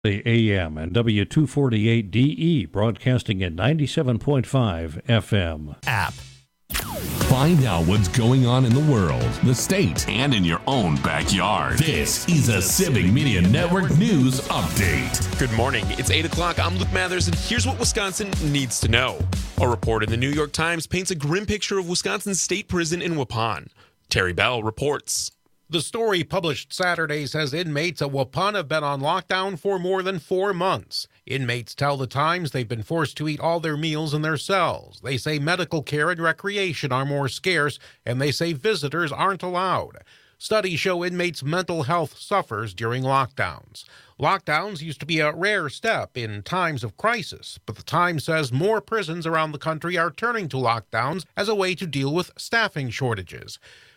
The AM and W248DE broadcasting at 97.5 FM. App. Find out what's going on in the world, the state, and in your own backyard. This is a Civic Media Network News Update. Good morning. It's 8 o'clock. I'm Luke Mathers, and here's what Wisconsin needs to know. A report in the New York Times paints a grim picture of Wisconsin's state prison in Waupun. Terry Bell reports. The story published Saturday says inmates at Waupun have been on lockdown for more than 4 months. Inmates tell the Times they've been forced to eat all their meals in their cells. They say medical care and recreation are more scarce, and they say visitors aren't allowed. Studies show inmates' mental health suffers during lockdowns. Lockdowns used to be a rare step in times of crisis, but the Times says more prisons around the country are turning to lockdowns as a way to deal with staffing shortages.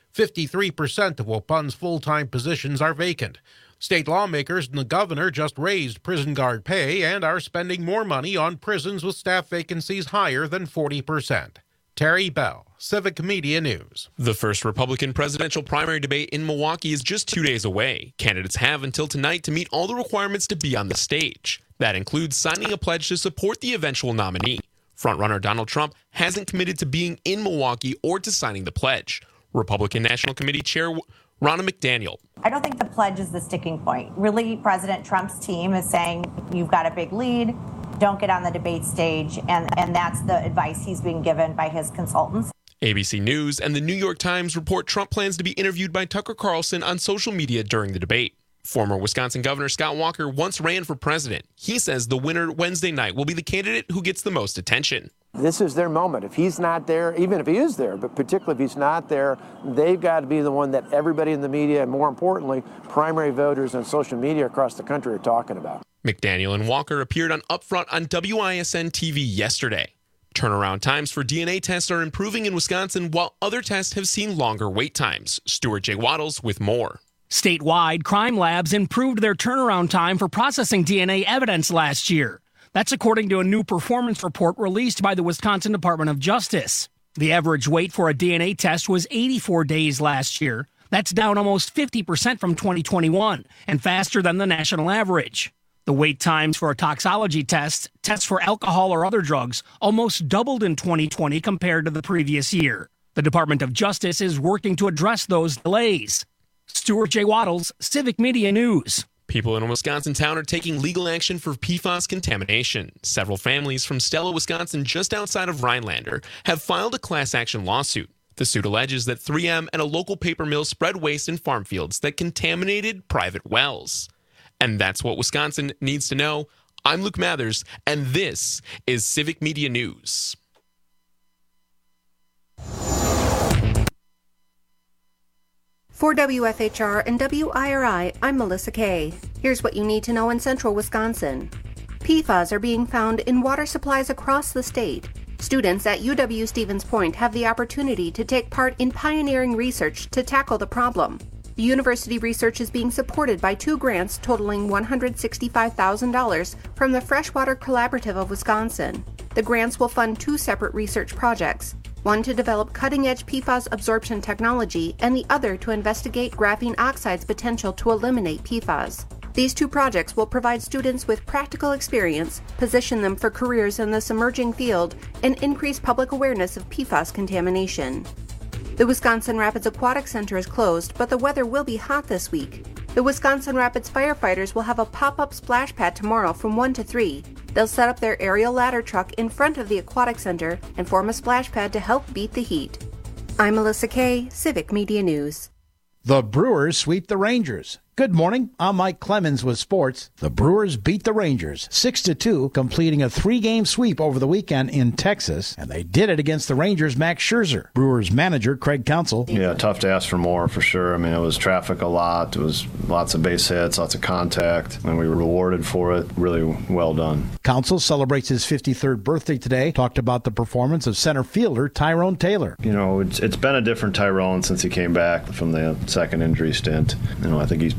53% of Waupun's full-time positions are vacant. State lawmakers and the governor just raised prison guard pay and are spending more money on prisons with staff vacancies higher than 40%. Terry Bell, Civic Media News. The first Republican presidential primary debate in Milwaukee is just 2 days away. Candidates have until tonight to meet all the requirements to be on the stage. That includes signing a pledge to support the eventual nominee. Frontrunner Donald Trump hasn't committed to being in Milwaukee or to signing the pledge. Republican National Committee Chair Ronna McDaniel. I don't think the pledge is the sticking point. Really, President Trump's team is saying, you've got a big lead, don't get on the debate stage, and that's the advice he's being given by his consultants. ABC News and the New York Times report Trump plans to be interviewed by Tucker Carlson on social media during the debate. Former Wisconsin Governor Scott Walker once ran for president. He says the winner Wednesday night will be the candidate who gets the most attention. This is their moment. If he's not there, even if he is there, but particularly if he's not there, they've got to be the one that everybody in the media, and more importantly, primary voters and social media across the country are talking about. McDaniel and Walker appeared on Upfront on WISN TV yesterday. Turnaround times for DNA tests are improving in Wisconsin, while other tests have seen longer wait times. Stuart J. Waddles with more. Statewide, crime labs improved their turnaround time for processing DNA evidence last year. That's according to a new performance report released by the Wisconsin Department of Justice. The average wait for a DNA test was 84 days last year. That's down almost 50% from 2021 and faster than the national average. The wait times for a toxicology test, tests for alcohol or other drugs, almost doubled in 2020 compared to the previous year. The Department of Justice is working to address those delays. Stuart J. Waddles, Civic Media News. People in a Wisconsin town are taking legal action for PFAS contamination. Several families from Stella, Wisconsin, just outside of Rhinelander, have filed a class action lawsuit. The suit alleges that 3M and a local paper mill spread waste in farm fields that contaminated private wells. And that's what Wisconsin needs to know. I'm Luke Mathers, and this is Civic Media News. For WFHR and WIRI, I'm Melissa Kay. Here's what you need to know in central Wisconsin. PFAS are being found in water supplies across the state. Students at UW-Stevens Point have the opportunity to take part in pioneering research to tackle the problem. The university research is being supported by 2 grants totaling $165,000 from the Freshwater Collaborative of Wisconsin. The grants will fund 2 separate research projects, one to develop cutting-edge PFAS absorption technology and the other to investigate graphene oxide's potential to eliminate PFAS. These 2 projects will provide students with practical experience, position them for careers in this emerging field, and increase public awareness of PFAS contamination. The Wisconsin Rapids Aquatic Center is closed, but the weather will be hot this week. The Wisconsin Rapids firefighters will have a pop-up splash pad tomorrow from 1 to 3. They'll set up their aerial ladder truck in front of the Aquatic Center and form a splash pad to help beat the heat. I'm Melissa Kay, Civic Media News. The Brewers sweep the Rangers. Good morning. I'm Mike Clemens with sports. The Brewers beat the Rangers 6-2, completing a 3-game sweep over the weekend in Texas, and they did it against the Rangers' Max Scherzer. Brewers manager Craig Counsell. Yeah, tough to ask for more, for sure. I mean, it was traffic a lot. It was lots of base hits, lots of contact, and we were rewarded for it. Really well done. Counsell celebrates his 53rd birthday today. Talked about the performance of center fielder Tyrone Taylor. You know, it's been a different Tyrone since he came back from the second injury stint. You know, I think he's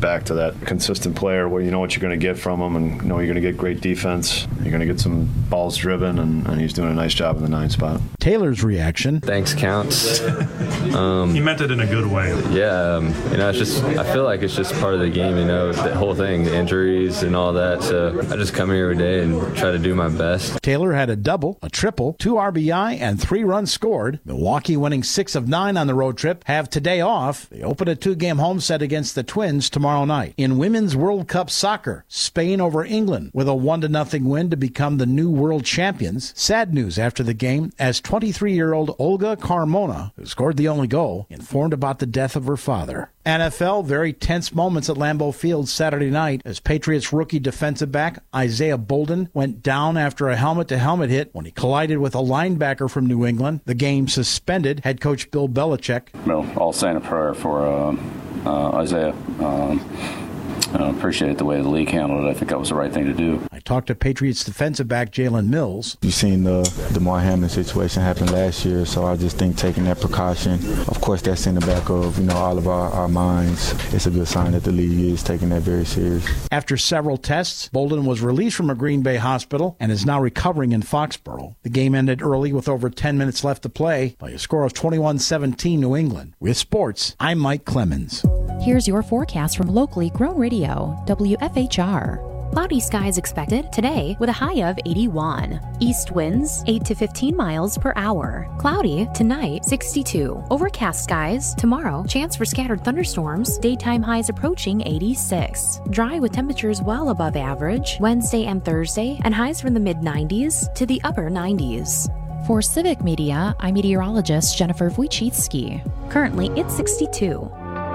back to that consistent player where you know what you're going to get from him, and you know you're going to get great defense. You're going to get some balls driven, and he's doing a nice job in the 9 spot. Taylor's reaction. Thanks counts. He meant it in a good way. Yeah, it's just, I feel like it's just part of the game, the whole thing, the injuries and all that. So I just come here every day and try to do my best. Taylor had a double, a triple, 2 RBI, and 3 runs scored. Milwaukee, winning 6 of 9 on the road trip, have today off. They open a 2-game home set against the Twins tomorrow night. In Women's World Cup soccer, Spain over England with a 1-0 win to become the new world champions. Sad news after the game as 23-year-old Olga Carmona, who scored the only goal, informed about the death of her father. NFL, very tense moments at Lambeau Field Saturday night as Patriots rookie defensive back Isaiah Bolden went down after a helmet-to-helmet hit when he collided with a linebacker from New England. The game suspended. Head coach Bill Belichick. Well, I'll say a prayer for Isaiah. Appreciate the way the league handled it. I think that was the right thing to do. I talked to Patriots defensive back Jalen Mills. You've seen the DeMar Hamlin situation happen last year, so I just think taking that precaution, of course that's in the back of all of our minds. It's a good sign that the league is taking that very serious. After several tests, Bolden was released from a Green Bay hospital and is now recovering in Foxborough. The game ended early with over 10 minutes left to play by a score of 21-17 New England. With sports, I'm Mike Clemens. Here's your forecast from locally grown radio, WFHR. Cloudy skies expected today with a high of 81. East winds 8 to 15 miles per hour. Cloudy tonight 62. Overcast skies tomorrow. Chance for scattered thunderstorms. Daytime highs approaching 86. Dry with temperatures well above average Wednesday and Thursday, and highs from the mid-90s to the upper 90s. For Civic Media, I'm meteorologist Jennifer Wojcicki. Currently it's 62.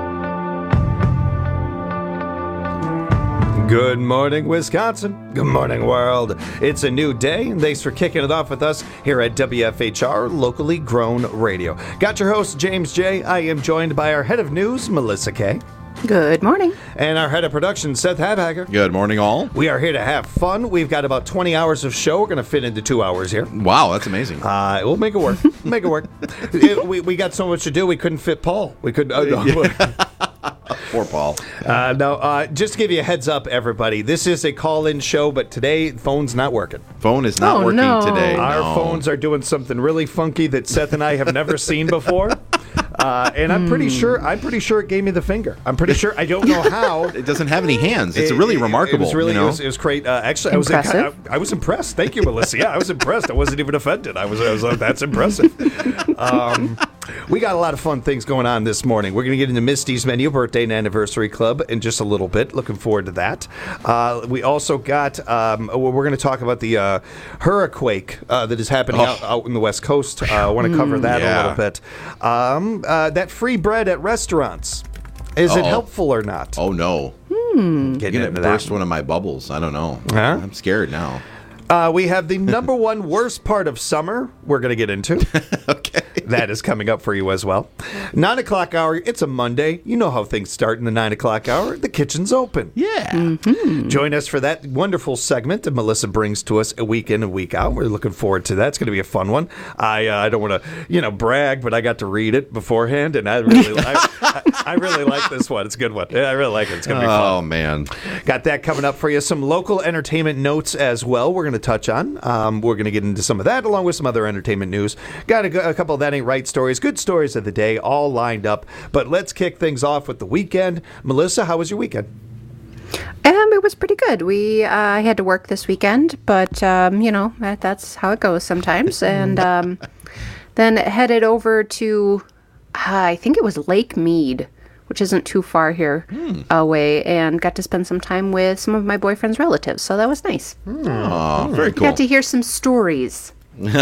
Good morning, Wisconsin. Good morning, world. It's a new day, and thanks for kicking it off with us here at WFHR, locally grown radio. Got your host, James J. I am joined by our head of news, Melissa K. Good morning. And our head of production, Seth Habhacker. Good morning, all. We are here to have fun. We've got about 20 hours of show. We're going to fit into 2 hours here. Wow, that's amazing. We'll make it work. Make it work. We got so much to do, we couldn't fit Paul. We couldn't... Poor Paul. Just to give you a heads up, everybody, this is a call-in show, but today, phone's not working. Phone is not working today. Our phones are doing something really funky that Seth and I have never seen before. And I'm pretty sure it gave me the finger. I'm pretty sure. I don't know how. It doesn't have any hands. It's really remarkable. It was really, it was great. Actually, I was impressed. Thank you, Melissa. Yeah, I was impressed. I wasn't even offended. I was that's impressive. We got a lot of fun things going on this morning. We're going to get into Misty's Menu Birthday and Anniversary Club in just a little bit. Looking forward to that. We also got, we're going to talk about the hurricane that is happening out in the West Coast. I want to cover that a little bit. That free bread at restaurants. Is it helpful or not? Oh, no. Getting going to burst one of my bubbles. I don't know. Huh? I'm scared now. We have the number one worst part of summer we're going to get into. Okay. That is coming up for you as well. 9 o'clock hour, it's a Monday. You know how things start in the 9 o'clock hour. The kitchen's open. Yeah. Mm-hmm. Join us for that wonderful segment that Melissa brings to us a week in and week out. We're looking forward to that. It's going to be a fun one. I don't want to, brag, but I got to read it beforehand, and I really like this one. It's a good one. Yeah, I really like it. It's going to be fun. Oh, man. Got that coming up for you. Some local entertainment notes as well we're going to touch on. We're going to get into some of that along with some other entertainment news. Got a couple of That Ain't Right stories, good stories of the day, all lined up. But let's kick things off with the weekend. Melissa, how was your weekend? It was pretty good. I had to work this weekend, but, that's how it goes sometimes. And then headed over to, I think it was Lake Mead, which isn't too far here away, and got to spend some time with some of my boyfriend's relatives. So that was nice. Oh, very cool. Got to hear some stories.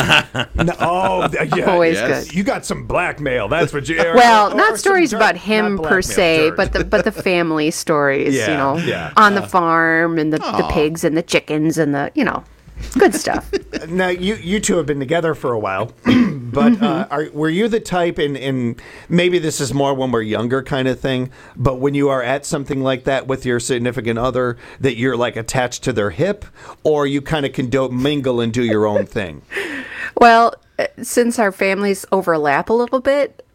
Always good. You got some blackmail. That's what you. Well, not stories about him per se, but the family stories. On the farm and the pigs and the chickens and the good stuff. Now you two have been together for a while, but were you the type, and maybe this is more when we're younger kind of thing, but when you are at something like that with your significant other, that you're like attached to their hip, or you kind of can mingle and do your own thing? Well, since our families overlap a little bit,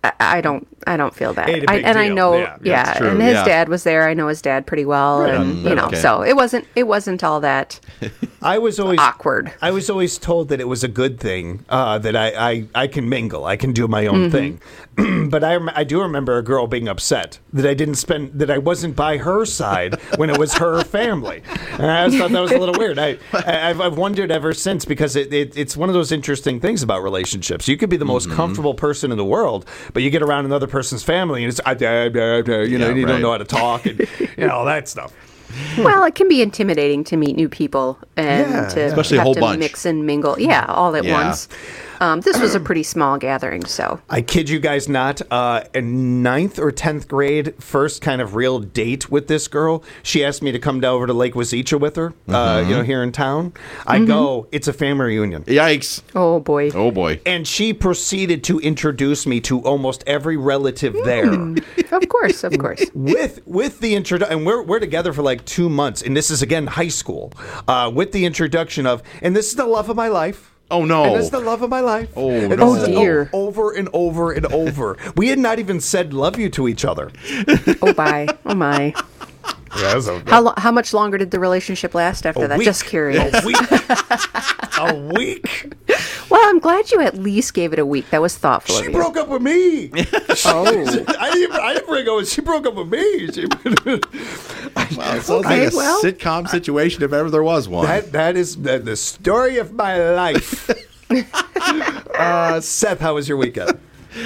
I don't feel bad. Ain't a big I deal. know, Yeah, and his dad was there. I know his dad pretty well, and so it wasn't all that. I was always awkward. I was always told that it was a good thing that I can mingle, I can do my own thing. But I do remember a girl being upset that I wasn't by her side when it was her family. And I always thought that was a little weird. I've wondered ever since, because it's one of those interesting things about relationships. You could be the most comfortable person in the world, but you get around another person's family and it's you don't know how to talk and all that stuff. Well, it can be intimidating to meet new people and to especially have a whole to bunch. Mix and mingle. Yeah, all at once. This was a pretty small gathering, so. I kid you guys not, in 9th or 10th grade, first kind of real date with this girl, she asked me to come down over to Lake Wazeecha with her, here in town. I go, it's a family reunion. Yikes. Oh, boy. Oh, boy. And she proceeded to introduce me to almost every relative there. Of course. With the introduction, and we're together for like 2 months, and this is, again, high school, with the introduction of, and this is the love of my life. Oh, no. And this is the love of my life. Oh, and no. this is dear. Over and over and over. We had not even said love you to each other. Oh, bye. Oh, my. Yeah, How much longer did the relationship last after that? week. Just curious. A week? Well, I'm glad you at least gave it a week. That was thoughtful of She you. broke up with me. Oh. I didn't break up with. She broke up with me. Wow, it sounds like a sitcom situation if ever there was one. That is the story of my life. Seth, how was your weekend?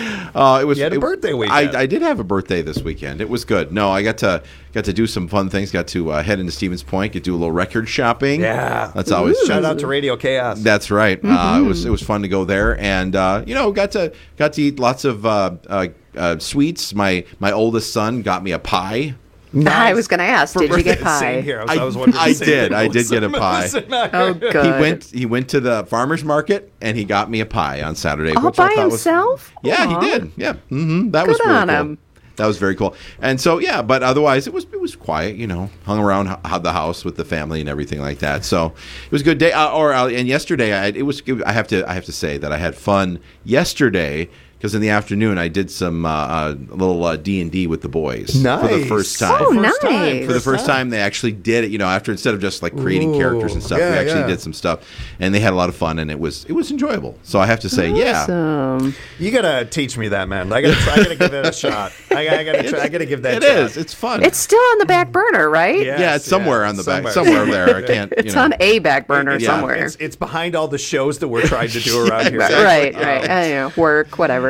You had a birthday weekend. I did have a birthday this weekend. It was good. No, I got to do some fun things. Got to head into Stevens Point, get to do a little record shopping. Yeah, that's always shout out to Radio Chaos. That's right. It was fun to go there, and got to eat lots of sweets. My oldest son got me a pie. Nice. I was going to ask, did you get pie? Same here. I was wondering. I did get a pie. Oh, good. He went to the farmer's market and he got me a pie on Saturday. All which by I thought himself? Yeah, he did. Yeah, that was Good really on cool. him. That was very cool. And so but otherwise it was quiet. Hung around the house with the family and everything like that. So it was a good day. And yesterday I have to say that I had fun yesterday. Because in the afternoon I did some little D&D with the boys for the first time. Oh, nice! For the first time, they actually did it. After instead of just like creating characters and stuff, we actually did some stuff, and they had a lot of fun, and it was enjoyable. So I have to say, awesome. You gotta teach me that, man. I gotta give it a shot. I gotta give that. It shot. is. It's fun. It's still on the back burner, right? Yeah, it's somewhere on the back, somewhere there. I can't. It's on a back burner Yeah. somewhere. It's behind all the shows that we're trying to do around here. Right. I know, work, whatever.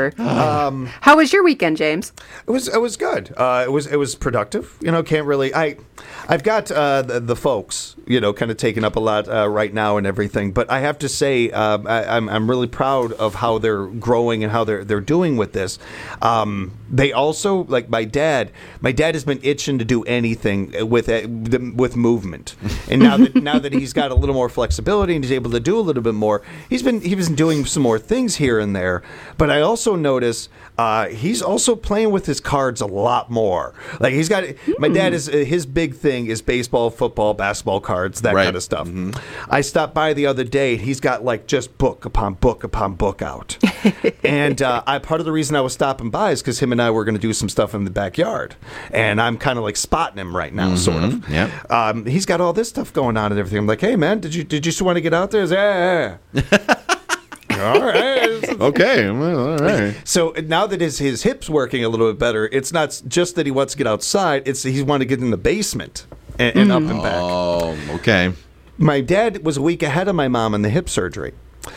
How was your weekend, James? It was good. It was productive. Can't really. I've got the folks, kind of taking up a lot right now and everything. But I have to say, I'm really proud of how they're growing and how they're doing with this. They also, like my dad has been itching to do anything with movement, and now that he's got a little more flexibility and he's able to do a little bit more, he was doing some more things here and there. But I also notice he's also playing with his cards a lot more. Like my dad is his big thing is baseball, football, basketball cards, that kind of stuff. I stopped by the other day. He's got like just book upon book upon book out, and part of the reason I was stopping by is because him and I were going to do some stuff in the backyard, and I'm kind of like spotting him right now, sort of. Yeah. He's got all this stuff going on and everything. I'm like, hey man, did you just want to get out there? Yeah. All right. Okay. Well, all right. So now that his hip's working a little bit better, it's not just that he wants to get outside. It's he's wanting to get in the basement and up and back. Oh, okay. My dad was a week ahead of my mom in the hip surgery.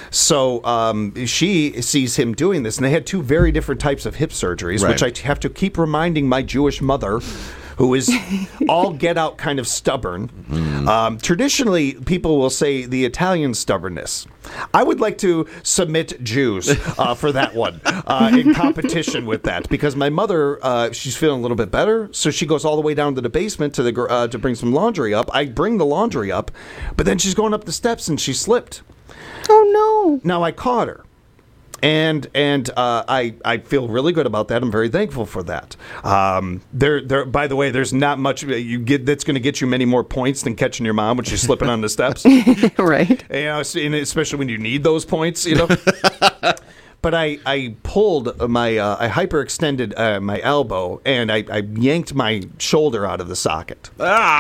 So she sees him doing this, and they had two very different types of hip surgeries, which I have to keep reminding my Jewish mother, who is all get out kind of stubborn. Traditionally, people will say the Italian stubbornness. I would like to submit Jews for that one in competition with that, because my mother, she's feeling a little bit better, so she goes all the way down to the basement to bring some laundry up. I bring the laundry up, but then she's going up the steps and she slipped. Oh no! Now I caught her. And I feel really good about that. I'm very thankful for that. There. By the way, there's not much that's going to get you many more points than catching your mom when she's slipping on the steps. Right. And especially when you need those points, but I pulled I hyperextended my elbow, and I yanked my shoulder out of the socket.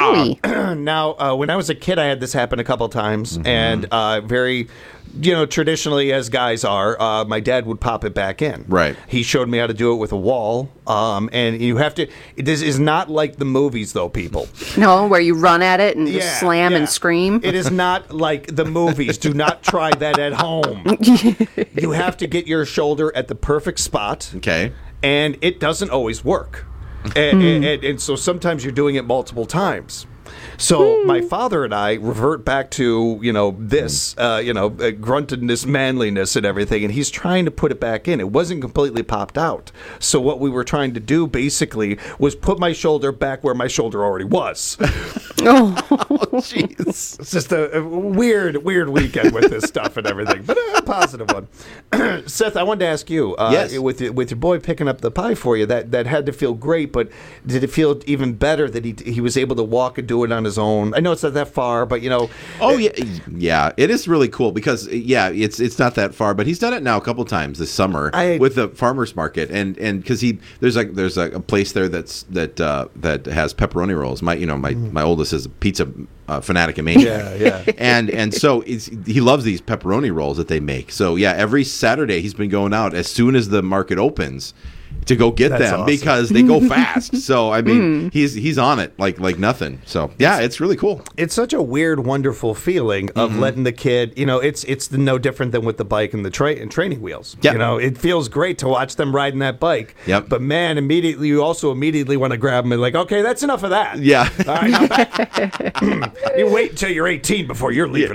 Now, when I was a kid, I had this happen a couple times, and very... traditionally, as guys are, my dad would pop it back in. Right. He showed me how to do it with a wall. And you have to... This is not like the movies, though, people. No, where you run at it and just slam and scream. It is not like the movies. Do not try that at home. You have to get your shoulder at the perfect spot. Okay. And it doesn't always work. And so sometimes you're doing it multiple times. So my father and I revert back to, this, gruntedness, manliness and everything, and he's trying to put it back in. It wasn't completely popped out. So what we were trying to do, basically, was put my shoulder back where my shoulder already was. Oh, jeez. It's just a weird weekend with this stuff and everything, but a positive one. Seth, I wanted to ask you, yes. with your boy picking up the pie for you, that had to feel great, but did it feel even better that he was able to walk and do it on his own? I know it's not that far, but yeah, it is really cool because it's not that far, but he's done it now a couple times this summer with the farmers market, and because there's a place there that has pepperoni rolls. My oldest is a pizza fanatic and maniac. Yeah. and so he loves these pepperoni rolls that they make. So every Saturday he's been going out as soon as the market opens to go get them awesome. Because they go fast. So I mean, he's on it like nothing. So it's really cool. It's such a weird, wonderful feeling of letting the kid. It's no different than with the bike and the training wheels. Yep. It feels great to watch them riding that bike. Yep. But man, you also immediately want to grab them and like, okay, that's enough of that. Yeah. All right, now back. You wait until you're 18 before you're leaving.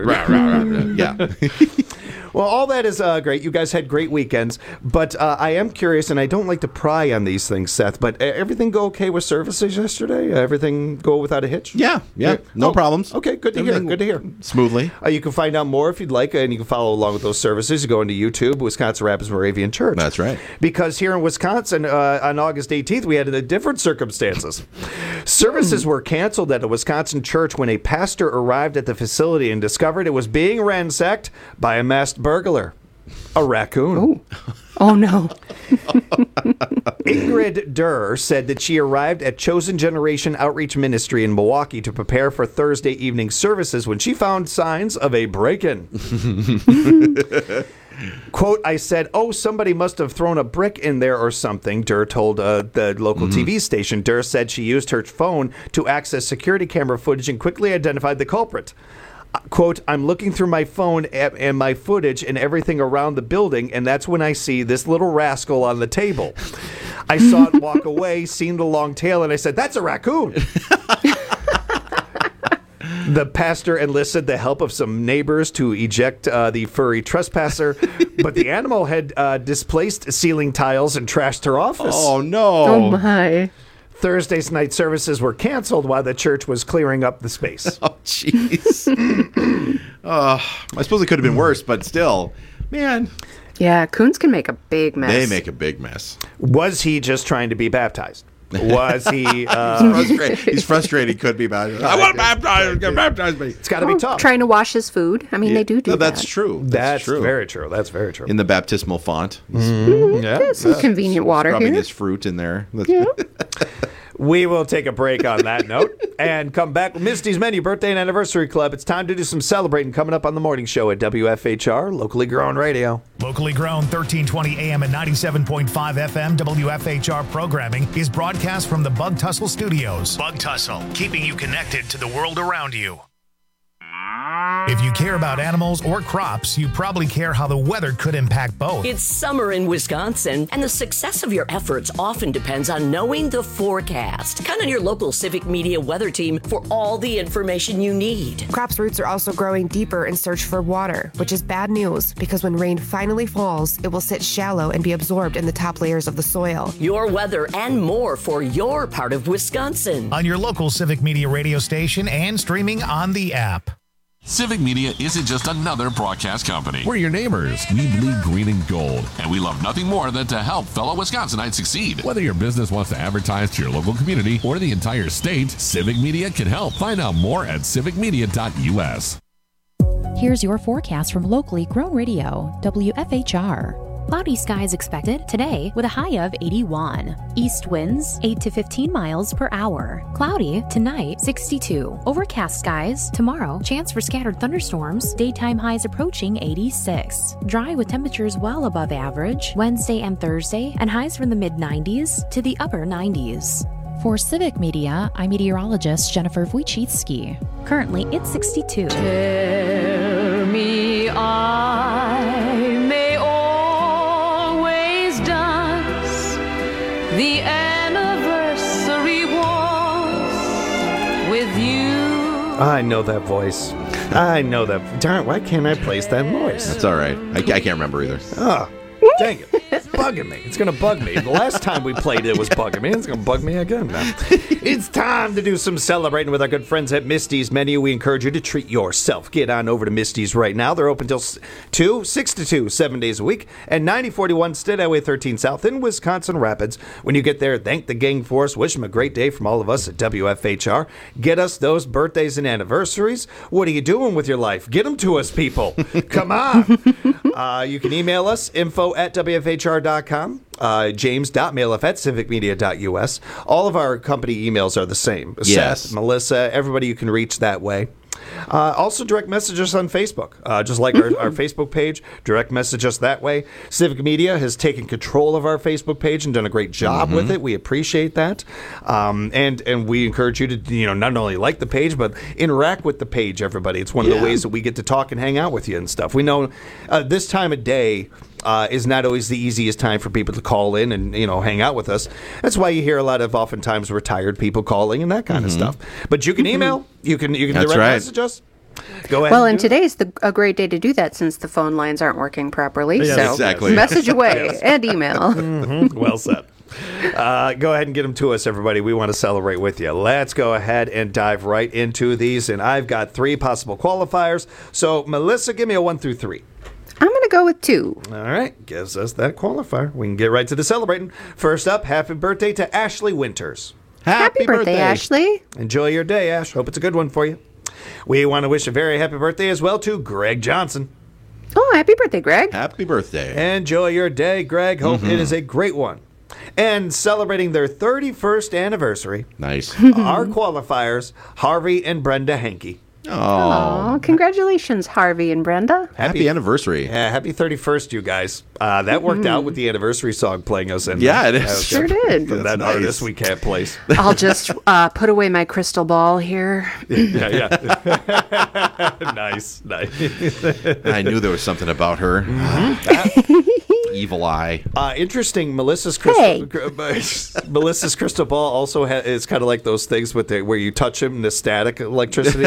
Yeah. Well, all that is great. You guys had great weekends, but I am curious, and I don't like to pry on these things, Seth, but everything go okay with services yesterday? Everything go without a hitch? Yeah. No problems. Okay, good to hear. Smoothly. You can find out more if you'd like, and you can follow along with those services. You go into YouTube, Wisconsin Rapids Moravian Church. That's right. Because here in Wisconsin, on August 18th, we had different circumstances. Services were canceled at a Wisconsin church when a pastor arrived at the facility and discovered it was being ransacked by a masked burglar. A raccoon. Oh no. Ingrid Durr said that she arrived at Chosen Generation Outreach Ministry in Milwaukee to prepare for Thursday evening services when she found signs of a break-in. Quote, I said, somebody must have thrown a brick in there or something, Durr told the local TV station. Durr said she used her phone to access security camera footage and quickly identified the culprit. Quote, I'm looking through my phone and my footage and everything around the building, and that's when I see this little rascal on the table. I saw it walk away, seen the long tail, and I said, that's a raccoon. The pastor enlisted the help of some neighbors to eject the furry trespasser, but the animal had displaced ceiling tiles and trashed her office. Oh, no. Oh, my. Thursday's night services were canceled while the church was clearing up the space. Oh, jeez. I suppose it could have been worse, but still, man. Yeah, coons can make a big mess. They make a big mess. Was he just trying to be baptized? Was he... He's frustrated. He could be baptized. I want baptized. Baptize me. It's got to be tough. Trying to wash his food. I mean, they do that. That's true. That's true. Very true. That's very true. In the baptismal font. Some convenient water rubbing here. His fruit in there. Yeah. We will take a break on that note and come back with Misty's Menu Birthday and Anniversary Club. It's time to do some celebrating coming up on the morning show at WFHR, locally grown radio. Locally grown 1320 AM and 97.5 FM WFHR programming is broadcast from the Bug Tussle Studios. Bug Tussle, keeping you connected to the world around you. If you care about animals or crops, you probably care how the weather could impact both. It's summer in Wisconsin, and the success of your efforts often depends on knowing the forecast. Count on your local Civic Media weather team for all the information you need. Crops' roots are also growing deeper in search for water, which is bad news because when rain finally falls, it will sit shallow and be absorbed in the top layers of the soil. Your weather and more for your part of Wisconsin. On your local Civic Media radio station and streaming on the app. Civic Media isn't just another broadcast company. We're your neighbors. We bleed green and gold. And we love nothing more than to help fellow Wisconsinites succeed. Whether your business wants to advertise to your local community or the entire state, Civic Media can help. Find out more at civicmedia.us. Here's your forecast from locally grown radio, WFHR. Cloudy skies expected today with a high of 81. East winds 8 to 15 miles per hour. Cloudy tonight 62. Overcast skies tomorrow. Chance for scattered thunderstorms. Daytime highs approaching 86. Dry with temperatures well above average Wednesday and Thursday, and highs from the mid-90s to the upper 90s. For Civic Media, I'm meteorologist Jennifer Wojcicki. Currently, it's 62. Tell me I may always dance the anniversary waltz with you. I know that voice. I know that. Darn, why can't I place that voice? That's all right. I can't remember either. Oh, dang it. It's bugging me. It's going to bug me. The last time we played it was bugging me. It's going to bug me again now. It's time to do some celebrating with our good friends at Misty's Menu. We encourage you to treat yourself. Get on over to Misty's right now. They're open till 6 to 2, 7 days a week. And 9041 State Highway 13 South in Wisconsin Rapids. When you get there, thank the gang for us. Wish them a great day from all of us at WFHR. Get us those birthdays and anniversaries. What are you doing with your life? Get them to us, people. Come on. You can email us, info@WFHR.com. James.mailf@civicmedia.us. All of our company emails are the same. Yes. Seth, Melissa, everybody you can reach that way. Also, direct message us on Facebook, just like our Facebook page. Direct message us that way. Civic Media has taken control of our Facebook page and done a great job with it. We appreciate that, and we encourage you to not only like the page but interact with the page. Everybody, it's one of the ways that we get to talk and hang out with you and stuff. We know this time of day is not always the easiest time for people to call in and hang out with us. That's why you hear a lot of oftentimes retired people calling and that kind of stuff. But you can email, you can direct message us. Go ahead. Well, and today's a great day to do that since the phone lines aren't working properly. Yes, so exactly. Message away and email. Well said. Go ahead and get them to us, everybody. We want to celebrate with you. Let's go ahead and dive right into these. And I've got 3 possible qualifiers. So, Melissa, give me a 1 through 3. I'm going to go with 2. All right. Gives us that qualifier. We can get right to the celebrating. First up, happy birthday to Ashley Winters. Happy birthday, Ashley. Enjoy your day, Ash. Hope it's a good one for you. We want to wish a very happy birthday as well to Greg Johnson. Oh, happy birthday, Greg. Happy birthday. Enjoy your day, Greg. Hope it is a great one. And celebrating their 31st anniversary. Nice. Our qualifiers, Harvey and Brenda Hankey. Oh, congratulations, Harvey and Brenda. Happy anniversary. Yeah, happy 31st, you guys. That worked out with the anniversary song playing us in. Yeah, it is. Sure did. From that artist we can't place. I'll just put away my crystal ball here. Yeah. Nice. I knew there was something about her. Evil eye. Interesting. Melissa's crystal ball also is kind of like those things with where you touch them and the static electricity.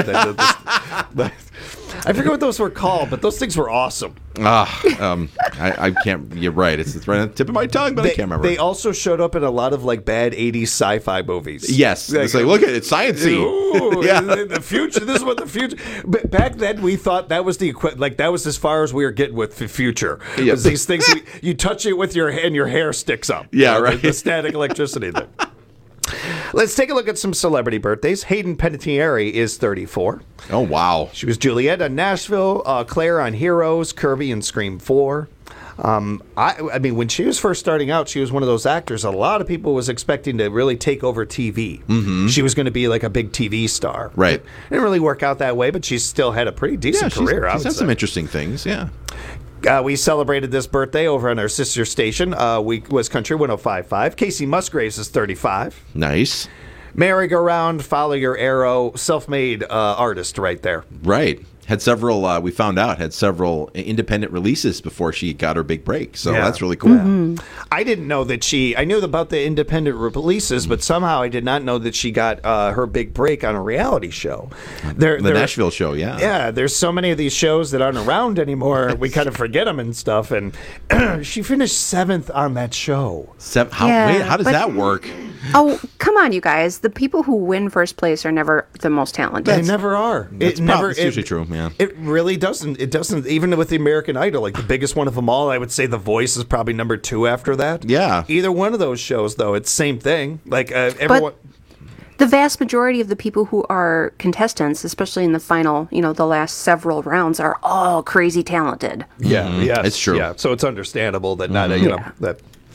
I forget what those were called, but those things were awesome. I can't. You're right. It's right on the tip of my tongue, but I can't remember. They also showed up in a lot of bad 80s sci-fi movies. Yes, it's like look at it, it's sciencey. Ooh, the future. This is what the future. But back then, we thought that was the equipment. That was as far as we were getting with the future. Yes. Was these things you touch it with your hand, and your hair sticks up. Yeah, right. The static electricity there. Let's take a look at some celebrity birthdays. Hayden Panettiere is 34. Oh, wow. She was Juliet on Nashville, Claire on Heroes, Kirby in Scream 4. I mean, when she was first starting out, she was one of those actors a lot of people was expecting to really take over TV. Mm-hmm. She was going to be like a big TV star. Right. It didn't really work out that way, but she still had a pretty decent career. She's done some interesting things, yeah. We celebrated this birthday over on our sister station, was Country 105.5. Casey Musgraves is 35. Nice. Merry-go-round, follow your arrow, self-made artist right there. Right. Had several, we found out, had several independent releases before she got her big break. So that's really cool. Mm-hmm. I didn't know that I knew about the independent releases, but somehow I did not know that she got her big break on a reality show. The Nashville show, yeah. Yeah, there's so many of these shows that aren't around anymore. We kind of forget them and stuff. And she finished 7th on that show. How does that work? Oh, come on, you guys. The people who win first place are never the most talented. They never are. It's usually true, yeah. It really doesn't. It doesn't. Even with the American Idol, like the biggest one of them all, I would say The Voice is probably number 2 after that. Yeah. Either one of those shows, though, it's the same thing. Like everyone. The vast majority of the people who are contestants, especially in the final, the last several rounds, are all crazy talented. Yeah, it's true. Yeah, so it's understandable that that.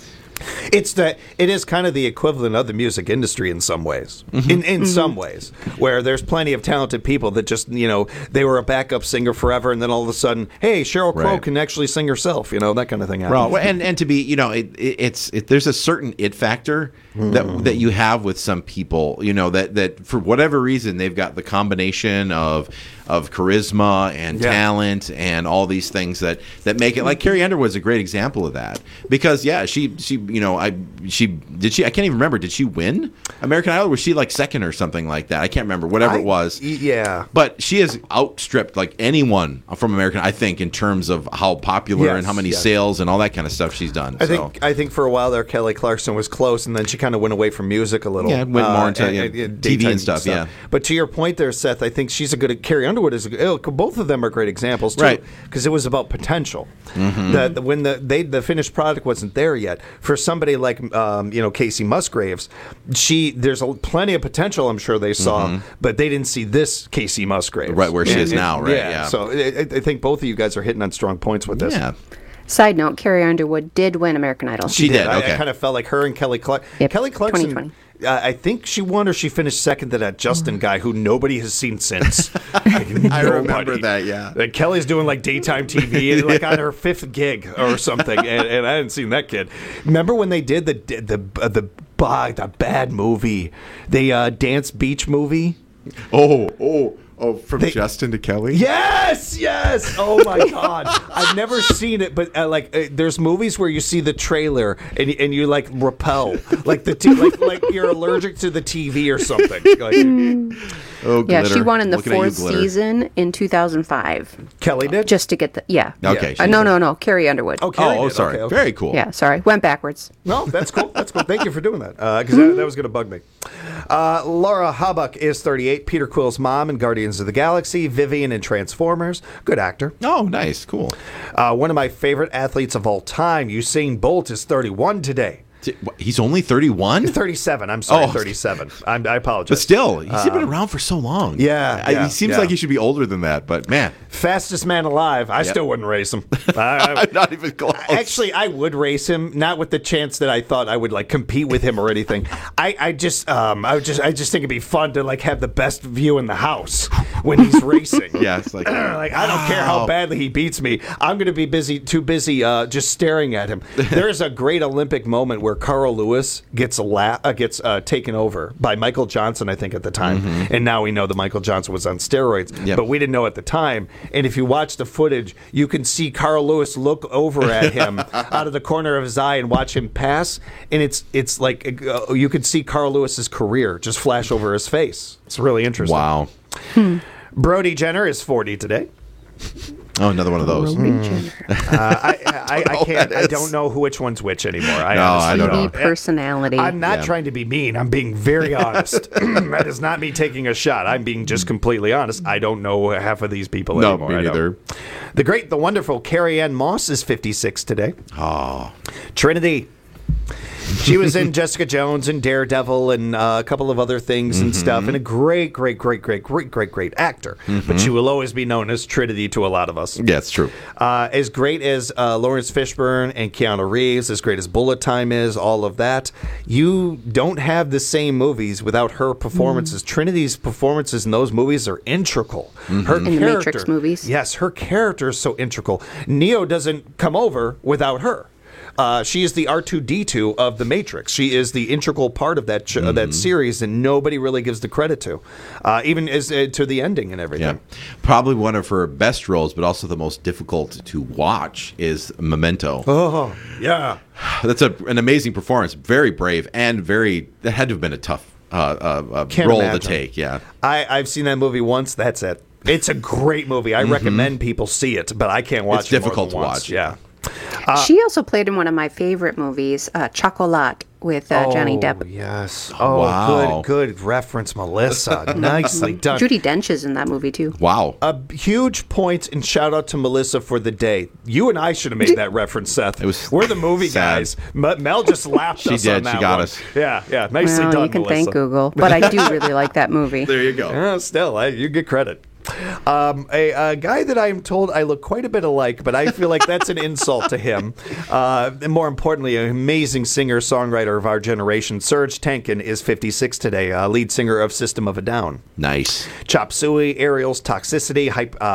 It is kind of the equivalent of the music industry in some ways. In some ways, where there's plenty of talented people that just they were a backup singer forever, and then all of a sudden, hey, Sheryl Crow can actually sing herself. That kind of thing happens. Well, and to be there's a certain it factor that you have with some people. That for whatever reason they've got the combination of charisma and talent and all these things that make it. Like Carrie Underwood's a great example of that, because I can't even remember, did she win American Idol? Was she like second or something like that? I can't remember, whatever it was. Yeah, but she has outstripped like anyone from American, I think, in terms of how popular and how many sales and all that kind of stuff she's done. I think for a while there Kelly Clarkson was close, and then she kind of went away from music a little. Yeah, went more into TV and stuff. Yeah, but to your point there, Seth, I think she's a good. Carrie Underwood is both of them are great exampls too, right? Because it was about potential. When the finished product wasn't there yet. For somebody like Casey Musgraves, there's plenty of potential. I'm sure they saw, but they didn't see this Casey Musgraves right where she is now. Right? Yeah. So I think both of you guys are hitting on strong points with this. Yeah. Side note: Carrie Underwood did win American Idol. She did. Okay. I kind of felt like her and Kelly Clarkson. Yep. Kelly Clarkson. 2020. I think she won or she finished second to that Justin guy who nobody has seen since. I remember that, yeah. Like Kelly's doing like daytime TV, like on her 5th gig or something, and I hadn't seen that kid. Remember when they did the bad movie, the Dance Beach movie? Oh, from Justin to Kelly? Yes! Oh, my God. I've never seen it, but there's movies where you see the trailer and you, like, repel. Like, like you're allergic to the TV or something. Oh, yeah, glitter. she won in the Looking at you, 4th glitter. season in 2005. Kelly did? Just to get the, Okay. No, Carrie Underwood. Oh, Carrie did. Sorry. Okay. Very cool. Yeah, sorry. Went backwards. No, that's cool. Thank you for doing that, because that was going to bug me. Laura Hubbuck is 38, Peter Quill's mom in Guardians of the Galaxy, Vivian in Transformers. Good actor. Oh, nice. Cool. One of my favorite athletes of all time, Usain Bolt, is 31 today. He's only 31? 37. I'm sorry, 37. I apologize. But still, he's been around for so long. He seems like he should be older than that, but man. Fastest man alive. I still wouldn't race him. I'm not even close. Actually, I would race him, not with the chance that I thought I would like compete with him or anything. I just think it'd be fun to like have the best view in the house when he's racing. Yeah, it's like I don't care how badly he beats me. I'm going to be too busy just staring at him. There's a great Olympic moment where Carl Lewis gets taken over by Michael Johnson, I think, at the time. And now we know that Michael Johnson was on steroids, but we didn't know at the time. And if you watch the footage, you can see Carl Lewis look over at him out of the corner of his eye and watch him pass. And it's like you could see Carl Lewis's career just flash over his face. It's really interesting. Wow. Brody Jenner is 40 today. Oh, another one of those. I can't. I don't know which one's which anymore. I don't know. Personality. I'm not trying to be mean. I'm being very honest. That is not me taking a shot. I'm being just completely honest. I don't know half of these people anymore. No, me neither. The great, the wonderful Carrie Ann Moss is 56 today. Oh, Trinity. She was in Jessica Jones and Daredevil and a couple of other things and stuff, and a great actor. But she will always be known as Trinity to a lot of us. Yeah, it's true. As great as Lawrence Fishburne and Keanu Reeves, as great as Bullet Time is, all of that, you don't have the same movies without her performances. Trinity's performances in those movies are integral. Her in the Matrix movies. Yes, her character is so integral. Neo doesn't come over without her. She is the R2-D2 of the Matrix. She is the integral part of that that series, and nobody really gives the credit to, even as to the ending and everything. Yeah. Probably one of her best roles, but also the most difficult to watch, is Memento. Oh, yeah. That's an amazing performance. Very brave and that had to have been a tough role to take. Yeah, I've seen that movie once. That's it. It's a great movie. I recommend people see it, but I can't watch it. It's difficult to more than watch. Once. Yeah. She also played in one of my favorite movies, Chocolat. with Johnny Depp. Yes. Oh, wow. Good reference, Melissa. Nicely done. Judi Dench is in that movie, too. Wow. A huge point and shout out to Melissa for the day. You and I should have made that reference, Seth. We're the movie guys. Mel just laughed us on that She got one. us. Yeah. Nicely done, you can Melissa. thank Google. But I do really like that movie. There you go. Still, you get credit. A guy that I'm told I look quite a bit alike, but I feel like that's an insult to him. And more importantly, an amazing singer-songwriter of our generation, Serj Tankian, is 56 today, lead singer of System of a Down. Nice. Chop Suey, Ariel's Toxicity,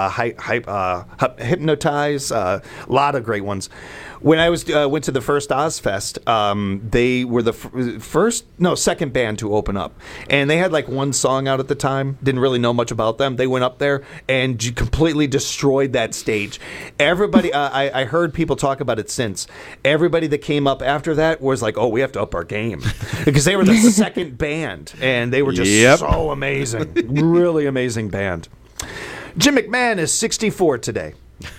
Hypnotize, a lot of great ones. When I went to the first Ozfest, they were the second band to open up. And they had like one song out at the time. Didn't really know much about them. They went up there and completely destroyed that stage. Everybody, I heard people talk about it since. Everybody that came up after that was like, oh, we have to up our game. Because they were the second band. And they were just so amazing. Really amazing band. Jim McMahon is 64 today.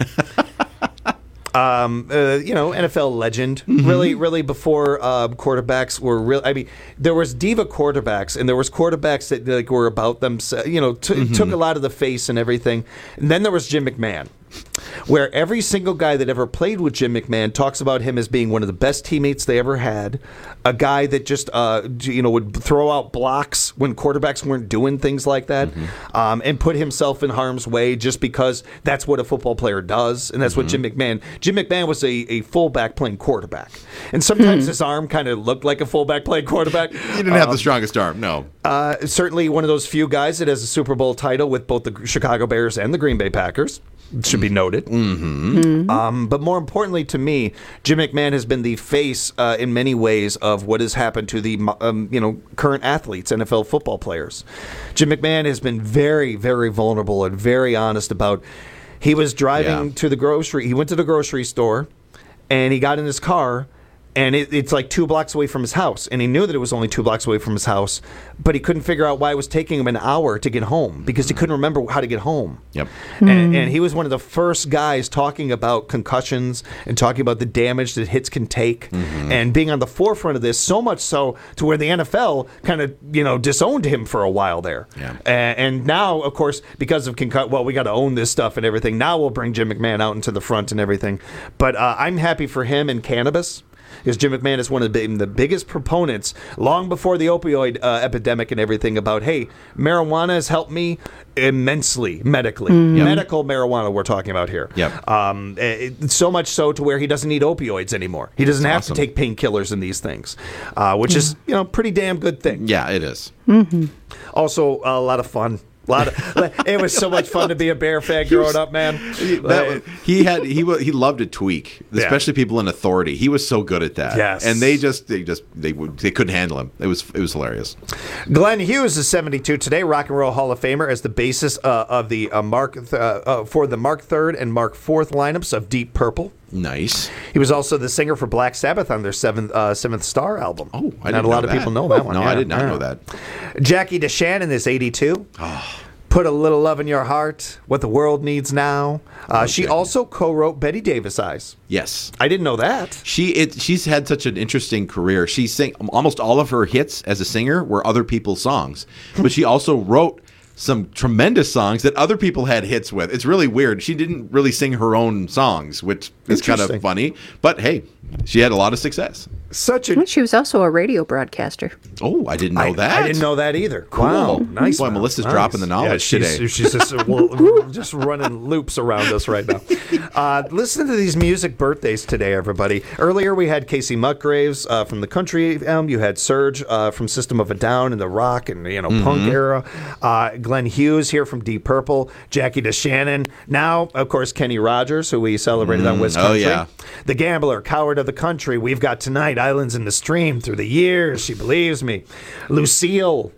NFL legend. Mm-hmm. Really before quarterbacks were real. I mean, there was diva quarterbacks, and there was quarterbacks that were about them. Took a lot of the face and everything. And then there was Jim McMahon, where every single guy that ever played with Jim McMahon talks about him as being one of the best teammates they ever had. A guy that just would throw out blocks when quarterbacks weren't doing things like that, and put himself in harm's way just because that's what a football player does, and that's what Jim McMahon was a fullback playing quarterback, and sometimes his arm kind of looked like a fullback playing quarterback. He didn't have the strongest arm, no. Certainly one of those few guys that has a Super Bowl title with both the Chicago Bears and the Green Bay Packers. Should be noted. But more importantly to me, Jim McMahon has been the face in many ways of what has happened to the current athletes, NFL football players. Jim McMahon has been very, very vulnerable and very honest about. He was driving to the grocery. He went to the grocery store, and he got in his car. And it's like 2 blocks away from his house. And he knew that it was only 2 blocks away from his house. But he couldn't figure out why it was taking him an hour to get home because he couldn't remember how to get home. Yep. And he was one of the first guys talking about concussions and talking about the damage that hits can take and being on the forefront of this, so much so to where the NFL kind of, disowned him for a while there. Yeah. And now, of course, because of we got to own this stuff and everything. Now we'll bring Jim McMahon out into the front and everything. But I'm happy for him and cannabis. Because Jim McMahon is one of the biggest proponents, long before the opioid epidemic and everything, about, hey, marijuana has helped me immensely medically. Medical marijuana we're talking about here. Yep. So much so to where he doesn't need opioids anymore. He doesn't have to take painkillers and these things, which is pretty damn good thing. Yeah, it is. Also, a lot of fun. It was so much fun to be a Bear fan growing up, man. He loved to tweak, especially people in authority. He was so good at that. Yes. And they couldn't handle him. It was hilarious. Glenn Hughes is 72 today, Rock and Roll Hall of Famer, as the bassist of the for the Mark III and Mark IV lineups of Deep Purple. Nice. He was also the singer for Black Sabbath on their Seventh Star album. Oh, Not a lot of people know that one. No, I did not know that. Jackie DeShannon is 82. Put a Little Love in Your Heart, What the World Needs Now. She also co-wrote Betty Davis Eyes. Yes. I didn't know that. She's had such an interesting career. She sang almost all of her hits as a singer were other people's songs. But she also wrote some tremendous songs that other people had hits with. It's really weird. She didn't really sing her own songs, which is kind of funny. But hey, she had a lot of success. She was also a radio broadcaster. Oh, I didn't know that. I didn't know that either. Cool. Wow, nice. Boy, Melissa's dropping the knowledge today. She's just, just running loops around us right now. Listen to these music birthdays today, everybody. Earlier we had Casey Musgraves from the country. You had Serj from System of a Down in the rock and punk era. Glenn Hughes here from Deep Purple. Jackie DeShannon. Now, of course, Kenny Rogers, who we celebrated on Wisconsin. Oh yeah. The Gambler, Coward of the Country. We've got Tonight. Islands in the Stream. Through the Years, She Believes Me. Lucille,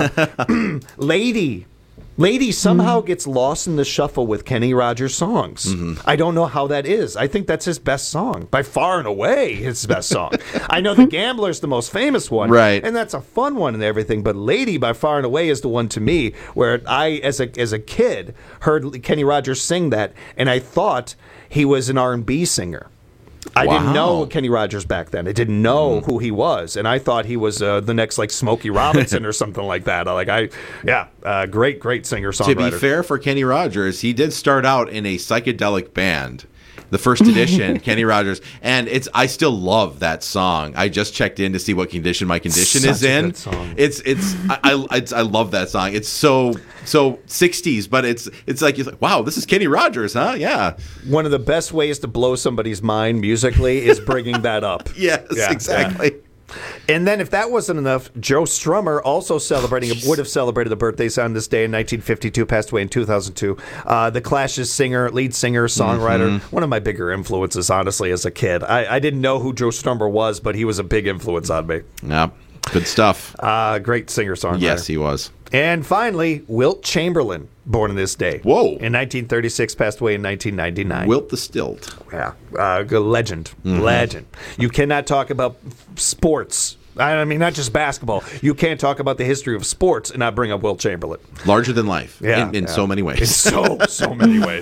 Lady somehow gets lost in the shuffle with Kenny Rogers songs. I don't know how that is. I think that's his best song, by far and away his best song. I know The Gambler's the most famous one, right? And that's a fun one and everything. But Lady, by far and away, is the one to me where I, as a kid, heard Kenny Rogers sing that, and I thought he was an R&B singer. I didn't know Kenny Rogers back then. I didn't know who he was, and I thought he was the next like Smokey Robinson or something like that. Great singer-songwriter. To be fair for Kenny Rogers, he did start out in a psychedelic band. The first edition, Kenny Rogers, and I still love that song. I just checked in to see what condition my condition is in. I love that song. It's so 60s, but it's like wow, this is Kenny Rogers, huh? Yeah. One of the best ways to blow somebody's mind musically is bringing that up. Yes, exactly. Yeah. And then if that wasn't enough, Joe Strummer also would have celebrated a birthday on this day in 1952, passed away in 2002. The Clash's lead singer, songwriter, one of my bigger influences, honestly, as a kid. I didn't know who Joe Strummer was, but he was a big influence on me. Yeah, good stuff. Great singer-songwriter. Yes, he was. And finally, Wilt Chamberlain, born on this day. Whoa. In 1936, passed away in 1999. Wilt the Stilt. Yeah, legend. Legend. You cannot talk about sports. I mean, not just basketball. You can't talk about the history of sports and not bring up Wilt Chamberlain. Larger than life. Yeah, in so many ways. In so many ways.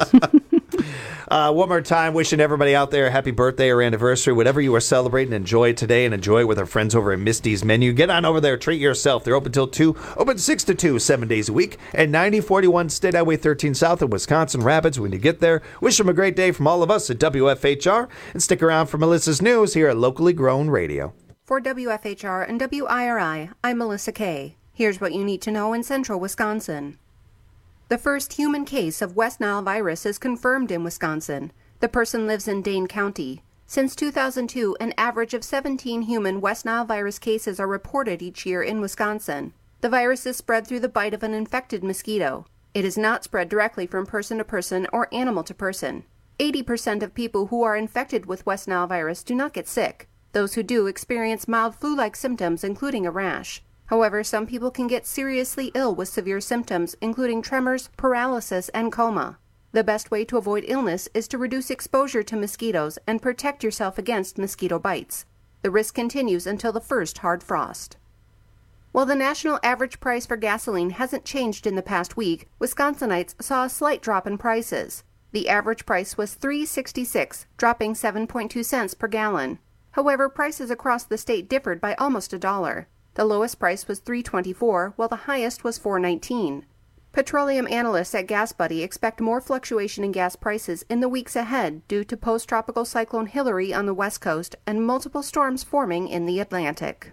One more time, wishing everybody out there a happy birthday or anniversary. Whatever you are celebrating, enjoy it today and enjoy it with our friends over at Misty's Menu. Get on over there, treat yourself. They're open till 2, open 6 to 2, 7 days a week. At 9041 State Highway 13 South in Wisconsin Rapids. When you get there, wish them a great day from all of us at WFHR. And stick around for Melissa's News here at Locally Grown Radio. For WFHR and WIRI, I'm Melissa Kay. Here's what you need to know in central Wisconsin. The first human case of West Nile virus is confirmed in Wisconsin. The person lives in Dane County. Since 2002, an average of 17 human West Nile virus cases are reported each year in Wisconsin. The virus is spread through the bite of an infected mosquito. It is not spread directly from person to person or animal to person. 80% of people who are infected with West Nile virus do not get sick. Those who do experience mild flu-like symptoms, including a rash. However, some people can get seriously ill with severe symptoms, including tremors, paralysis, and coma. The best way to avoid illness is to reduce exposure to mosquitoes and protect yourself against mosquito bites. The risk continues until the first hard frost. While the national average price for gasoline hasn't changed in the past week, Wisconsinites saw a slight drop in prices. The average price was $3.66, dropping 7.2 cents per gallon. However, prices across the state differed by almost $1. The lowest price was $3.24, while the highest was $4.19. Petroleum analysts at GasBuddy expect more fluctuation in gas prices in the weeks ahead due to post-tropical cyclone Hillary on the west coast and multiple storms forming in the Atlantic.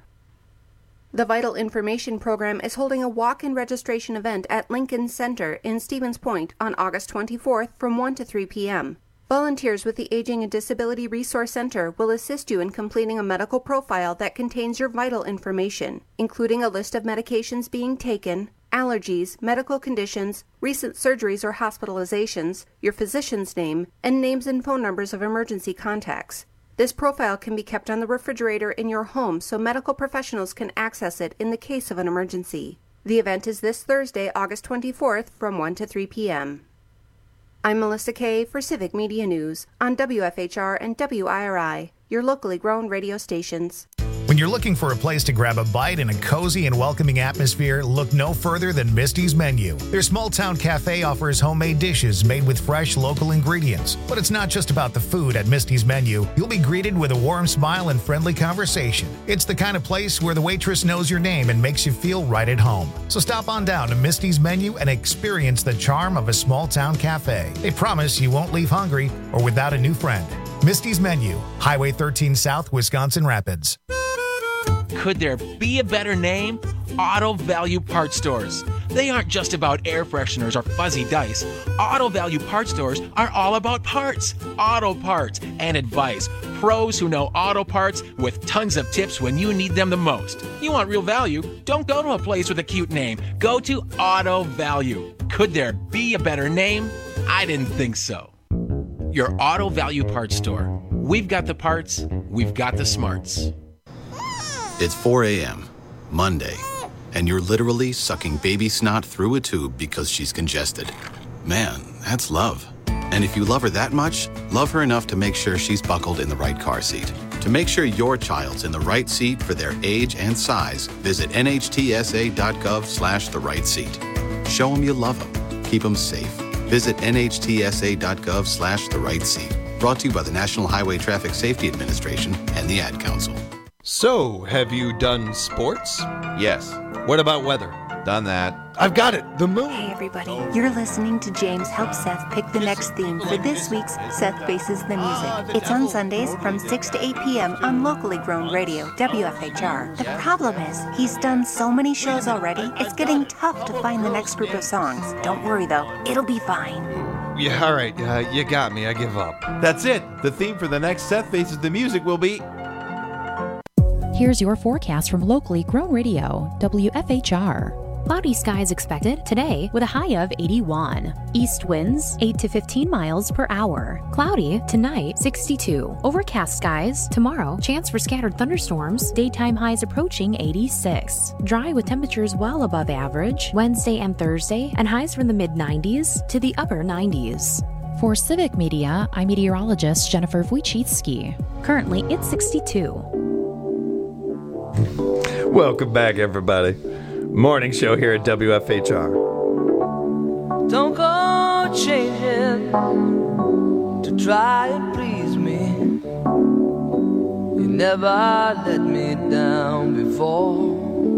The Vital Information Program is holding a walk-in registration event at Lincoln Center in Stevens Point on August 24th from 1 to 3 p.m. Volunteers with the Aging and Disability Resource Center will assist you in completing a medical profile that contains your vital information, including a list of medications being taken, allergies, medical conditions, recent surgeries or hospitalizations, your physician's name, and names and phone numbers of emergency contacts. This profile can be kept on the refrigerator in your home so medical professionals can access it in the case of an emergency. The event is this Thursday, August 24th from 1 to 3 p.m. I'm Melissa Kay for Civic Media News on WFHR and WIRI, your locally grown radio stations. When you're looking for a place to grab a bite in a cozy and welcoming atmosphere, look no further than Misty's Menu. Their small-town cafe offers homemade dishes made with fresh local ingredients. But it's not just about the food at Misty's Menu. You'll be greeted with a warm smile and friendly conversation. It's the kind of place where the waitress knows your name and makes you feel right at home. So stop on down to Misty's Menu and experience the charm of a small-town cafe. They promise you won't leave hungry or without a new friend. Misty's Menu, Highway 13 South, Wisconsin Rapids. Could there be a better name? Auto Value Parts Stores. They aren't just about air fresheners or fuzzy dice. Auto Value Parts Stores are all about parts, auto parts, and advice. Pros who know auto parts with tons of tips when you need them the most. You want real value? Don't go to a place with a cute name. Go to Auto Value. Could there be a better name? I didn't think so. Your Auto Value Parts Store. We've got the parts, we've got the smarts. It's 4 a.m., Monday, and you're literally sucking baby snot through a tube because she's congested. Man, that's love. And if you love her that much, love her enough to make sure she's buckled in the right car seat. To make sure your child's in the right seat for their age and size, visit nhtsa.gov/the right seat. Show them you love them. Keep them safe. Visit nhtsa.gov/the right seat. Brought to you by the National Highway Traffic Safety Administration and the Ad Council. So, have you done sports? Yes. What about weather? Done that. I've got it. The moon. Hey, everybody. You're listening to James help Seth pick the next theme for this week's Seth Faces the Music. It's on Sundays from 6 to 8 p.m. on locally grown radio, WFHR. The problem is, he's done so many shows already, it's getting tough to find the next group of songs. Don't worry, though. It'll be fine. Yeah, all right. You got me. I give up. That's it. The theme for the next Seth Faces the Music will be... Here's your forecast from locally grown radio, WFHR. Cloudy skies expected today with a high of 81. East winds 8 to 15 miles per hour. Cloudy tonight 62. Overcast skies tomorrow. Chance for scattered thunderstorms. Daytime highs approaching 86. Dry with temperatures well above average Wednesday and Thursday, and highs from the mid 90s to the upper 90s. For Civic Media, I'm meteorologist Jennifer Wojcicki. Currently it's 62. Welcome back, everybody. Morning show here at WFHR. Don't go changing to try and please me. You never let me down before.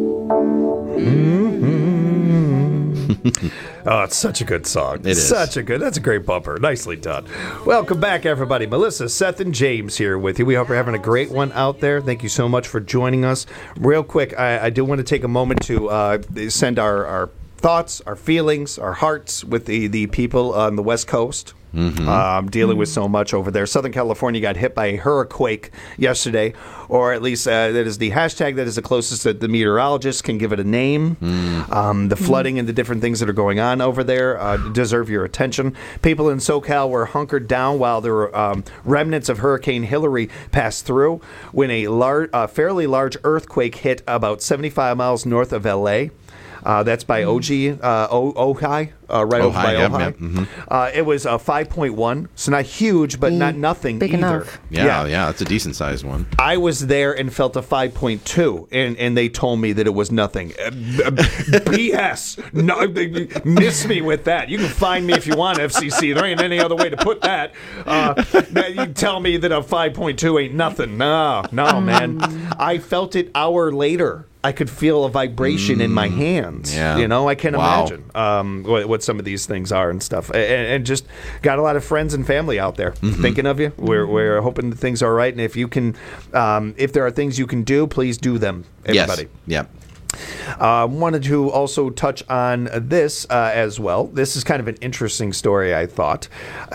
Oh, it's such a good song. It is. That's a great bumper. Nicely done. Welcome back, everybody. Melissa, Seth, and James here with you. We hope you're having a great one out there. Thank you so much for joining us. Real quick, I do want to take a moment to send our thoughts, our feelings, our hearts with the people on the West Coast. Dealing with so much over there. Southern California got hit by a hurricane yesterday, or at least that is the hashtag that is the closest that the meteorologists can give it a name. The flooding and the different things that are going on over there deserve your attention. People in SoCal were hunkered down while there were remnants of Hurricane Hillary passed through when a fairly large earthquake hit about 75 miles north of L.A. That's by Ojai, right over by Ojai. It was 5.1, so not huge, but not nothing big either. Enough. Yeah, it's a decent sized one. I was there and felt a 5.2, and they told me that it was nothing. BS. No, miss me with that. You can find me if you want, FCC. There ain't any other way to put that. You tell me that a 5.2 ain't nothing. No, man. I felt it hour later. I could feel a vibration in my hands. Yeah. You know, I can't imagine what some of these things are and stuff. And just got a lot of friends and family out there thinking of you. We're hoping that things are all right. And if you can, if there are things you can do, please do them, everybody. Yes. Yeah. Wanted to also touch on this as well. This is kind of an interesting story, I thought.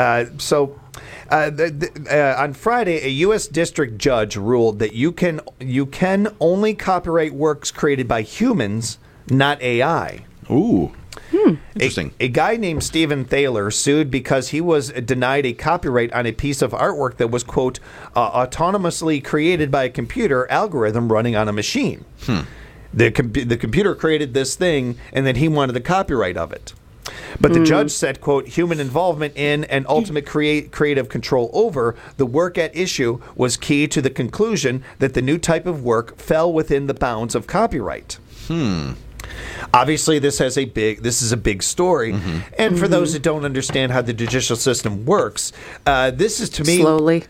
On Friday, a U.S. district judge ruled that you can only copyright works created by humans, not AI. Ooh. Interesting. A guy named Stephen Thaler sued because he was denied a copyright on a piece of artwork that was, quote, autonomously created by a computer algorithm running on a machine. The computer created this thing, and then he wanted the copyright of it. But the judge said, quote, human involvement in and ultimate creative control over the work at issue was key to the conclusion that the new type of work fell within the bounds of copyright. Obviously, this is a big story. And for those that don't understand how the judicial system works, this is, to me... Slowly.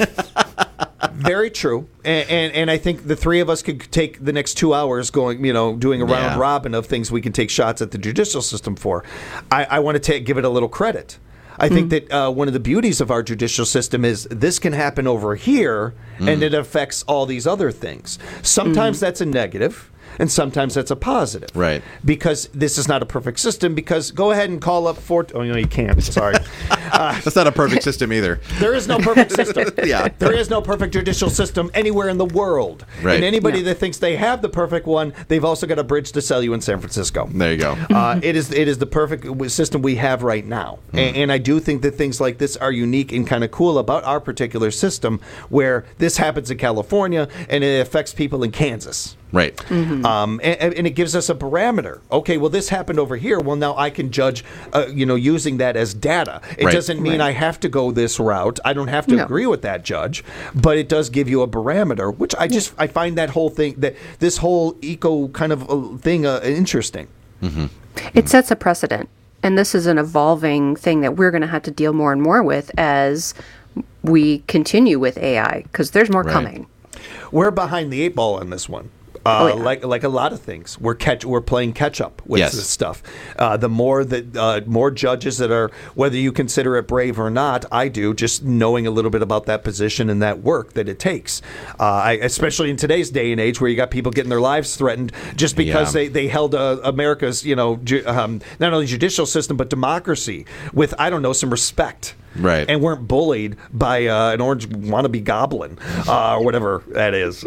Very true. And I think the three of us could take the next 2 hours doing a round robin of things we can take shots at the judicial system for. I want to give it a little credit. I think that one of the beauties of our judicial system is this can happen over here, and it affects all these other things. Sometimes that's a negative, and sometimes that's a positive. Right. Because this is not a perfect system, because go ahead and call up Oh, no, you can't. Sorry. That's not a perfect system either. There is no perfect system. Yeah. There is no perfect judicial system anywhere in the world. Right. And anybody that thinks they have the perfect one, they've also got a bridge to sell you in San Francisco. There you go. It is the perfect system we have right now. And I do think that things like this are unique and kind of cool about our particular system, where this happens in California and it affects people in Kansas. Right. And it gives us a parameter. Okay, well, this happened over here. Well, now I can judge, using that as data. It doesn't mean I have to go this route. I don't have to agree with that judge, but it does give you a parameter, which I find that whole thing, that this whole eco kind of thing interesting. It sets a precedent. And this is an evolving thing that we're going to have to deal more and more with as we continue with AI, because there's more coming. We're behind the 8 ball on this one. Like a lot of things, we're playing catch up with this stuff. The more judges that are, whether you consider it brave or not, I do, just knowing a little bit about that position and that work that it takes. Especially in today's day and age, where you got people getting their lives threatened just because they held America's not only judicial system but democracy with some respect. Right. And weren't bullied by an orange wannabe goblin or whatever that is.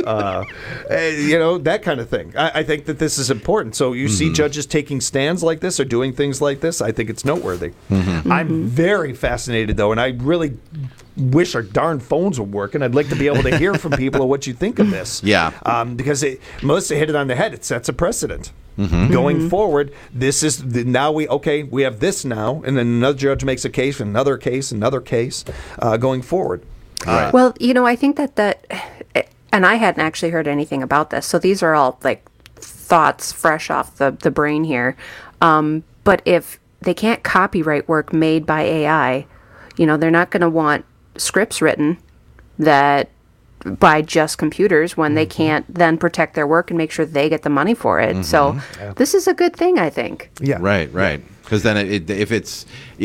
That kind of thing. I think that this is important. So you see judges taking stands like this or doing things like this, I think it's noteworthy. I'm very fascinated, though, and I really wish our darn phones were working. I'd like to be able to hear from people of what you think of this. Yeah. Because Melissa hit it on the head. It sets a precedent. Going forward, this is now we have this now, and then another judge makes a case, another case, going forward. Right. Well, I think that and I hadn't actually heard anything about this, so these are all like thoughts fresh off the brain here. But if they can't copyright work made by AI, they're not going to want scripts written that by just computers when they can't then protect their work and make sure they get the money for it. So this is a good thing, I think. Yeah. Right. Because then if it's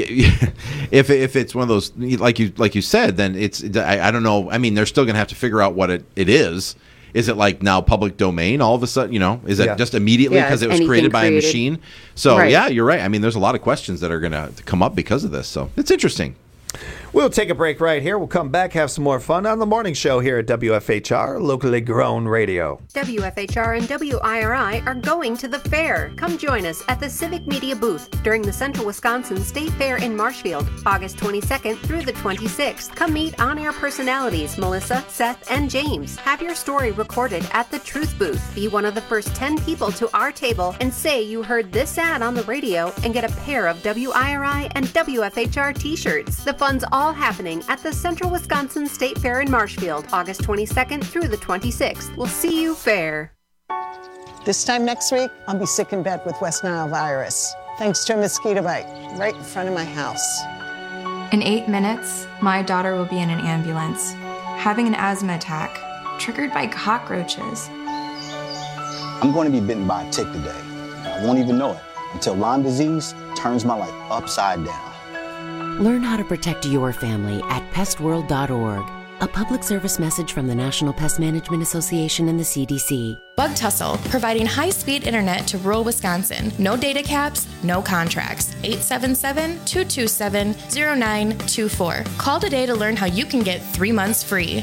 one of those like you said, then it's I don't know. I mean, they're still going to have to figure out what it is. Is it like now public domain all of a sudden? Is it just immediately because it was created by a machine? So you're right. I mean, there's a lot of questions that are going to come up because of this. So it's interesting. We'll take a break right here. We'll come back, have some more fun on the morning show here at WFHR, locally grown radio. WFHR and WIRI are going to the fair. Come join us at the Civic Media booth during the Central Wisconsin State Fair in Marshfield, August 22nd through the 26th. Come meet on-air personalities Melissa, Seth, and James. Have your story recorded at the Truth booth. Be one of the first 10 people to our table and say you heard this ad on the radio and get a pair of WIRI and WFHR t-shirts. The fun's all happening at the Central Wisconsin State Fair in Marshfield, August 22nd through the 26th. We'll see you fair. This time next week, I'll be sick in bed with West Nile virus, thanks to a mosquito bite right in front of my house. In 8 minutes, my daughter will be in an ambulance, having an asthma attack, triggered by cockroaches. I'm going to be bitten by a tick today. I won't even know it until Lyme disease turns my life upside down. Learn how to protect your family at pestworld.org. A public service message from the National Pest Management Association and the CDC. Bug Tussle, providing high-speed internet to rural Wisconsin. No data caps, no contracts. 877-227-0924. Call today to learn how you can get 3 months free.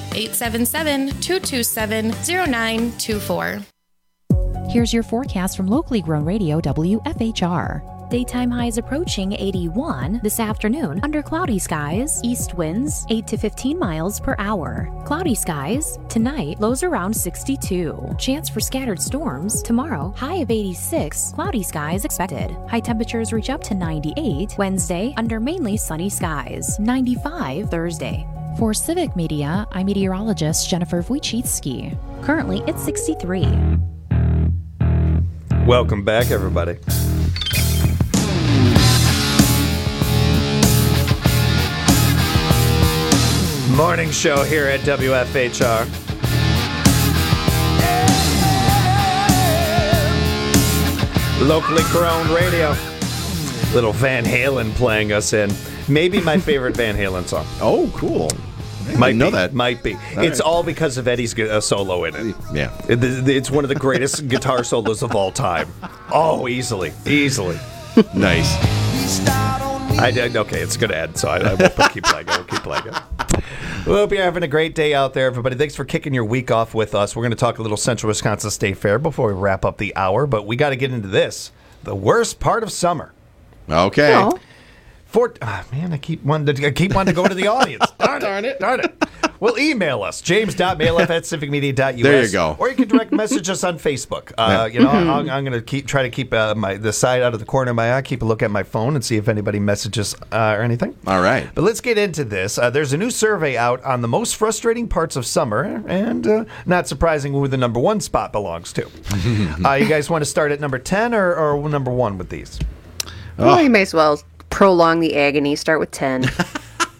877-227-0924. Here's your forecast from locally grown radio WFHR. Daytime highs approaching 81 this afternoon under cloudy skies. East winds 8 to 15 miles per hour. Cloudy skies tonight, lows around 62. Chance for scattered storms tomorrow, high of 86. Cloudy skies expected. High temperatures reach up to 98 Wednesday under mainly sunny skies. 95 Thursday. For Civic Media, I'm meteorologist Jennifer Wojcicki. Currently, it's 63. Welcome back, everybody. Morning show here at WFHR. Locally grown radio. Little Van Halen playing us in. Maybe my favorite Van Halen song. Oh, cool. Might know that. Might be. It's all because of Eddie's solo in it. Yeah. It's one of the greatest guitar solos of all time. Oh, easily. Nice. Okay, it's going to end, so I won't keep playing it. We'll keep playing it. We hope you're having a great day out there, everybody. Thanks for kicking your week off with us. We're going to talk a little Central Wisconsin State Fair before we wrap up the hour, but we got to get into this. The worst part of summer. Okay. Oh. I keep wanting to go to the audience. Darn it. Well, email us, james.mailf@civicmedia.us. There you go. Or you can direct message us on Facebook. I'm going to try to keep the side out of the corner of my eye, keep a look at my phone and see if anybody messages or anything. All right. But let's get into this. There's a new survey out on the most frustrating parts of summer, and not surprising who the number one spot belongs to. You guys want to start at number 10 or number 1 with these? Well, you may as well prolong the agony. Start with 10.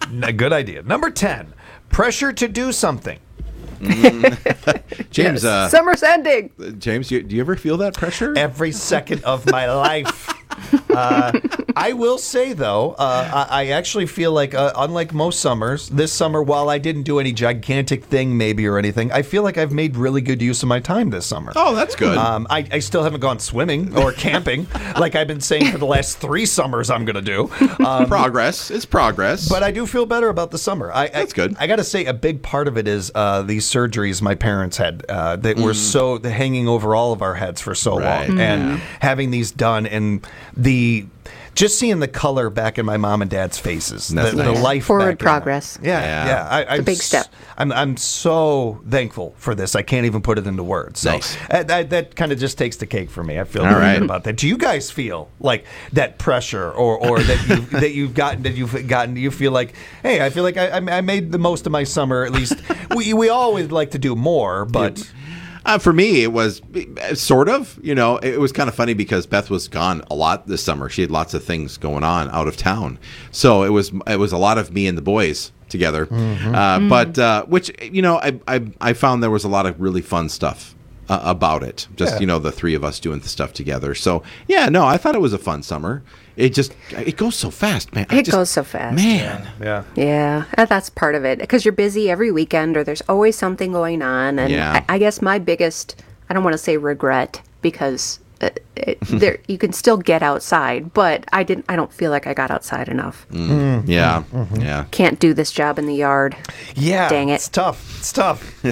A good idea. Number 10, pressure to do something. James, summer's ending. James, do you ever feel that pressure? Every second of my life. I will say, though, I actually feel like, unlike most summers, this summer, while I didn't do any gigantic thing maybe or anything, I feel like I've made really good use of my time this summer. Oh, that's good. I still haven't gone swimming or camping like I've been saying for the last 3 summers I'm going to do. Progress. It's progress. But I do feel better about the summer. That's good. I got to say, a big part of it is these surgeries my parents had that were so hanging over all of our heads for so long. And having these done and just seeing the color back in my mom and dad's faces, the life forward progress. Yeah. It's a big step. I'm so thankful for this. I can't even put it into words. So that kind of just takes the cake for me. I feel really good about that. Do you guys feel like that pressure, or that you've gotten? Do you feel like, hey, I feel like I made the most of my summer? At least we always like to do more, but. For me, it was sort of, it was kind of funny because Beth was gone a lot this summer. She had lots of things going on out of town. So it was a lot of me and the boys together. But which, I found there was a lot of really fun stuff about it. Just, the 3 of us doing the stuff together. So, I thought it was a fun summer. It goes so fast, man. It goes so fast. Man. Yeah. That's part of it. Because you're busy every weekend or there's always something going on. And I guess my biggest, I don't want to say regret, because you can still get outside, but I don't feel like I got outside enough. Yeah. Can't do this job in the yard. Yeah. Dang it. It's tough.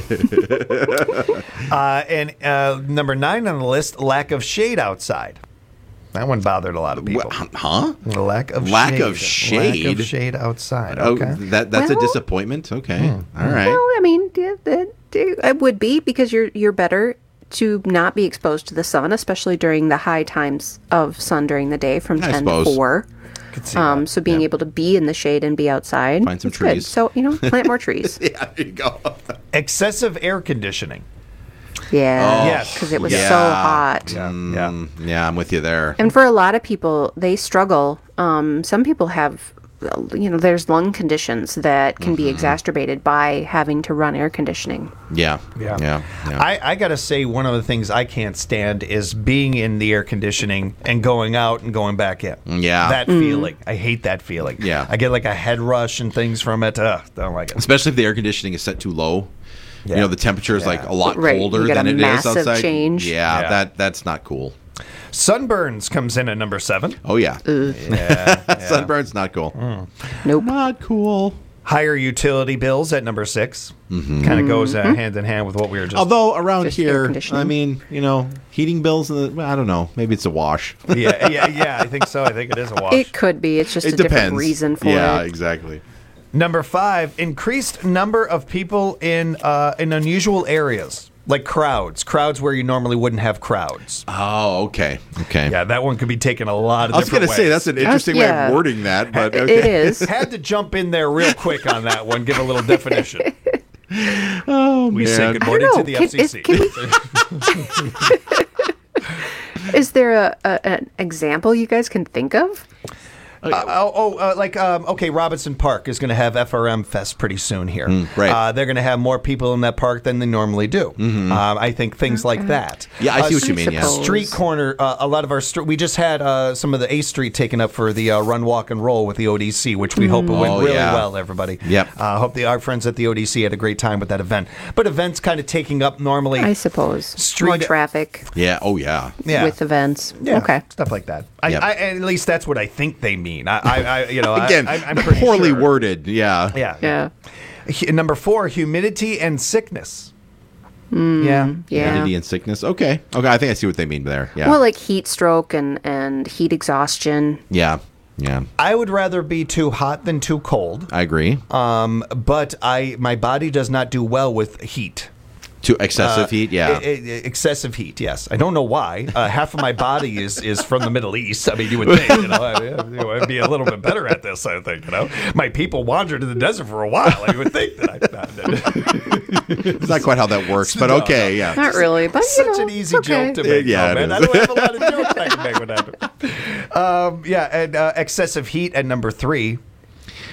And number 9 on the list, lack of shade outside. That one bothered a lot of people. Huh? The lack of shade. Lack of shade outside. Okay. That's a disappointment. Okay. All right. Well, I mean, it would be, because you're better to not be exposed to the sun, especially during the high times of sun during the day from 10 to 4. So being able to be in the shade and be outside. Find some trees. Good. So, plant more trees. Yeah, there you go. Excessive air conditioning. Yeah. Yes. Because it was so hot. Yeah, I'm with you there. And for a lot of people, they struggle. Some people have, there's lung conditions that can be exacerbated by having to run air conditioning. Yeah. I got to say, one of the things I can't stand is being in the air conditioning and going out and going back in. Yeah. That feeling. I hate that feeling. Yeah. I get like a head rush and things from it. Don't like it. Especially if the air conditioning is set too low. Yeah. The temperature is like a lot colder than it is outside. Massive change. Yeah, that's not cool. Sunburns comes in at number 7. Oh, yeah. Sunburns, not cool. Nope. Not cool. Higher utility bills at number 6. Kind of goes hand in hand with what we were just... Although around here, I mean, heating bills, I don't know. Maybe it's a wash. Yeah, I think so. I think it is a wash. It could be. It's just a different reason for it. Yeah, exactly. Number 5, increased number of people in unusual areas, like crowds where you normally wouldn't have crowds. Oh, okay. Yeah, that one could be taken a lot of different ways. I was going to say, that's an interesting way of wording that, but okay. It is. Had to jump in there real quick on that one, give a little definition. Oh, we man. say good morning to the FCC. Is there an example you guys can think of? Robinson Park is going to have FRM Fest pretty soon here. Right. They're going to have more people in that park than they normally do. I think things like that. Yeah, I see what you mean. Yeah. Street corner, a lot of our we just had some of the A Street taken up for the Run, Walk, and Roll with the ODC, which we hope it went really well, everybody. Yep. Hope our friends at the ODC had a great time with that event. But events kind of taking up normally. I suppose. More traffic. Yeah. Oh, yeah. With events. Yeah. Okay. Stuff like that. Yep. At least that's what I think they mean. Again, I'm pretty poorly sure. worded. Yeah. Number 4, humidity and sickness. Humidity and sickness. Okay. I think I see what they mean there. Yeah. Well, like heat stroke and heat exhaustion. Yeah. I would rather be too hot than too cold. I agree. But my body does not do well with heat. To excessive heat, yeah. Excessive heat, yes. I don't know why. Half of my body is from the Middle East. I mean, you would think, I'd be a little bit better at this, I think, My people wandered in the desert for a while. I would think that It's not quite how that works, but okay, yeah. Not really, but such an easy joke to make, man. I don't have a lot of jokes I can make with that. And excessive heat at number 3.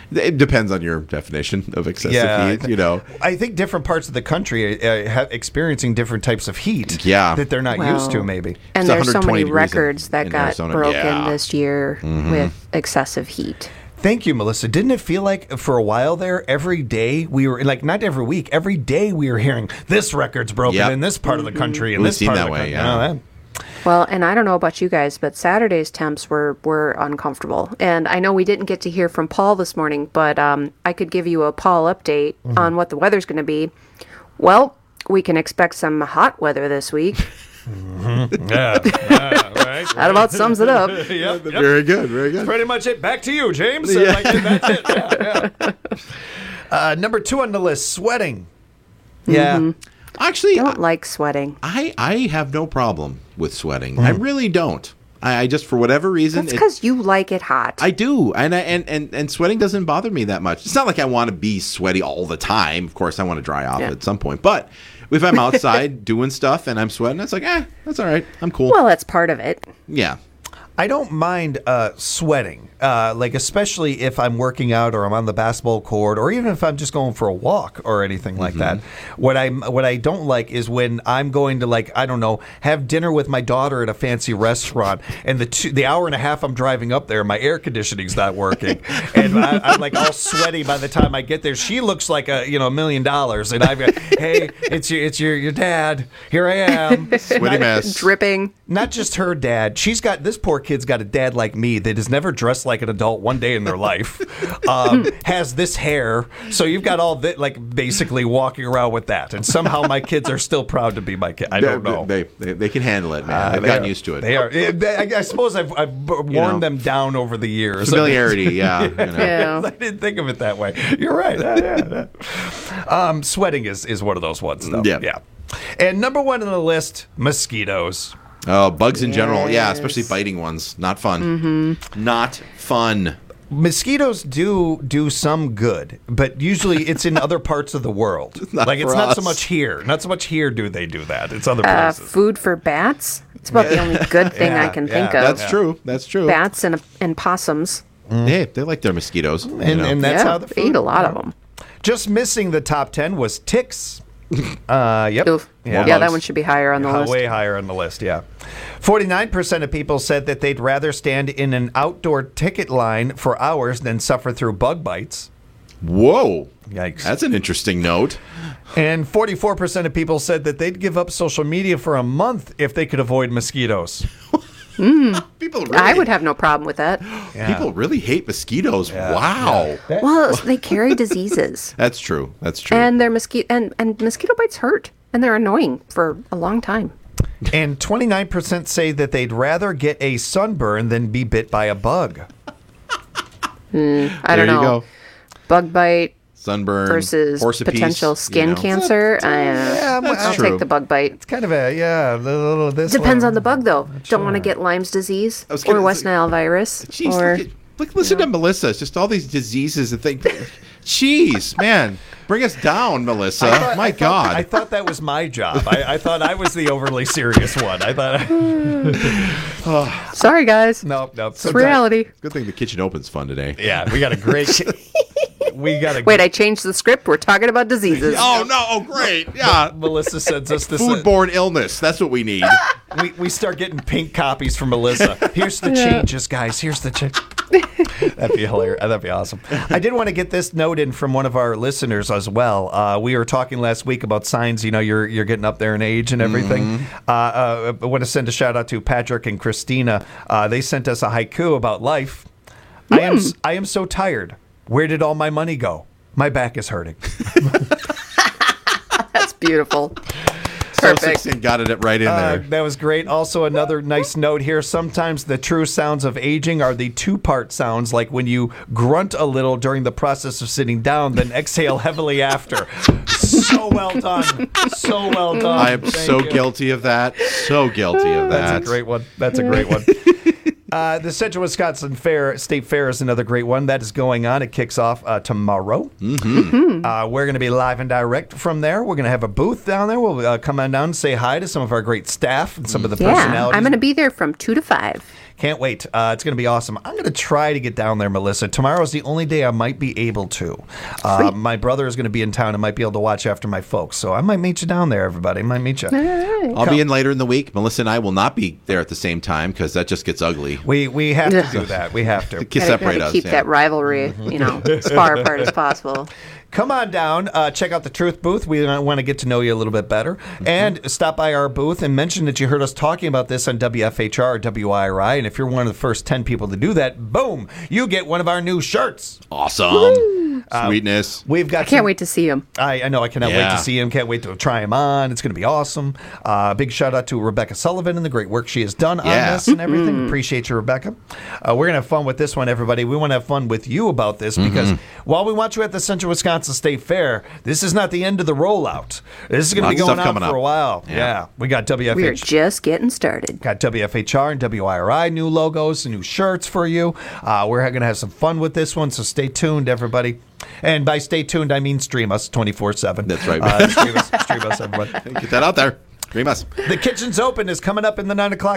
It depends on your definition of excessive heat, I think different parts of the country have experiencing different types of heat that they're not used to, maybe. And there's so many records that got broken this year with excessive heat. Thank you, Melissa. Didn't it feel like for a while there, every day we were, like, not every week, every day we were hearing this record's broken in this part of the country and this part of the country. Well, and I don't know about you guys, but Saturday's temps were uncomfortable. And I know we didn't get to hear from Paul this morning, but I could give you a Paul update on what the weather's going to be. Well, we can expect some hot weather this week. Right. That about sums it up. Yep. Very good, very good. That's pretty much it. Back to you, James. That's it. Number 2 on the list, sweating. Yeah. Actually, I don't like sweating. I have no problem with sweating. I really don't. I just, for whatever reason, that's because you like it hot. I do, and sweating doesn't bother me that much. It's not like I want to be sweaty all the time. Of course, I want to dry off at some point, but if I'm outside doing stuff and I'm sweating, it's like, that's all right. I'm cool. Well, that's part of it. Yeah. I don't mind sweating, like especially if I'm working out or I'm on the basketball court or even if I'm just going for a walk or anything like that. What I don't like is when I'm going to, like, I don't know, have dinner with my daughter at a fancy restaurant and the hour and a half I'm driving up there, my air conditioning's not working, and I'm like all sweaty by the time I get there. She looks like $1 million, and I've got, hey, it's your dad. Here I am, sweaty mess, dripping. Not just her dad. She's got this poor kid's got a dad like me that has never dressed like an adult one day in their life, has this hair, so you've got all that, like, basically walking around with that, and somehow my kids are still proud to be my kid. I don't know. They can handle it, man. They've gotten used to it. They are. I suppose I've worn them down over the years. Familiarity, yeah. I didn't think of it that way. You're right. Sweating is one of those ones, though. Yeah. And number 1 on the list, mosquitoes. Oh, bugs in general. Yeah, especially biting ones. Not fun. Not fun. Mosquitoes do some good, but usually it's in other parts of the world. It's not so much here. Not so much here do they do that. It's other places. Food for bats? It's about the only good thing I can think of. That's true. That's true. Bats and possums. Hey, they like their mosquitoes. And that's how the food, they eat a lot of them. Just missing the top 10 was ticks. Yep. That one should be higher on the list. Way higher on the list, yeah. 49% of people said that they'd rather stand in an outdoor ticket line for hours than suffer through bug bites. Whoa. Yikes. That's an interesting note. And 44% of people said that they'd give up social media for a month if they could avoid mosquitoes. People really, I would have no problem with that. Yeah. People really hate mosquitoes. Yeah. Wow. Yeah. Well, they carry diseases. That's true. That's true. And they're and mosquito bites hurt, and they're annoying for a long time. And 29% say that they'd rather get a sunburn than be bit by a bug. I don't know. Go. Bug bite. Sunburn versus potential skin cancer. I'll take the bug bite. It's kind of a little this. Depends on the bug, though. Don't want to get Lyme's disease or West Nile virus. Listen to Melissa. It's just all these diseases and things. Jeez, man, bring us down, Melissa. My God, I thought that was my job. I thought I was the overly serious one. I thought. Sorry, guys. No. It's reality. Good thing the kitchen open's fun today. Yeah, we got a great. Wait, I changed the script. We're talking about diseases. Oh, no. Oh, great. Yeah. Melissa sends us this. Foodborne illness. That's what we need. We start getting pink copies from Melissa. Here's the changes, guys. Here's the change. That'd be hilarious. That'd be awesome. I did want to get this note in from one of our listeners as well. We were talking last week about signs, you're getting up there in age and everything. I want to send a shout out to Patrick and Christina. They sent us a haiku about life. I am so tired. Where did all my money go? My back is hurting. That's beautiful. Perfect. So got it right in there. That was great. Also, another nice note here. Sometimes the true sounds of aging are the 2-part sounds, like when you grunt a little during the process of sitting down, then exhale heavily after. So well done. So well done. I am guilty of that. So guilty of that. That's a great one. The Central Wisconsin State Fair is another great one. That is going on. It kicks off tomorrow. We're going to be live and direct from there. We're going to have a booth down there. We'll come on down and say hi to some of our great staff and some of the personalities. I'm going to be there from 2 to 5. Can't wait. It's going to be awesome. I'm going to try to get down there, Melissa. Tomorrow's the only day I might be able to. My brother is going to be in town and might be able to watch after my folks. So I might meet you down there, everybody. I might meet you. Right. I'll be in later in the week. Melissa and I will not be there at the same time because that just gets ugly. We have to do that. We have to. Separate us. Keep that rivalry, as far apart as possible. Come on down, check out the Truth Booth. We want to get to know you a little bit better. And stop by our booth and mention that you heard us talking about this on WFHR or WIRI. And if you're one of the first 10 people to do that, boom, you get one of our new shirts. Awesome. Sweetness. I can't wait to see him. I know. I cannot wait to see him. Can't wait to try him on. It's going to be awesome. Big shout out to Rebecca Sullivan and the great work she has done on this and everything. Appreciate you, Rebecca. We're going to have fun with this one, everybody. We want to have fun with you about this because while we want you at the Central Wisconsin State Fair, this is not the end of the rollout. This is going to be going on for a while. Yeah. We got WFHR. We're just getting started. Got WFHR and WIRI new logos, new shirts for you. We're going to have some fun with this one, so stay tuned, everybody. And by stay tuned, I mean stream us 24/7. That's right. Stream us, everybody. Get that out there. Stream us. The Kitchen's Open is coming up in the 9 o'clock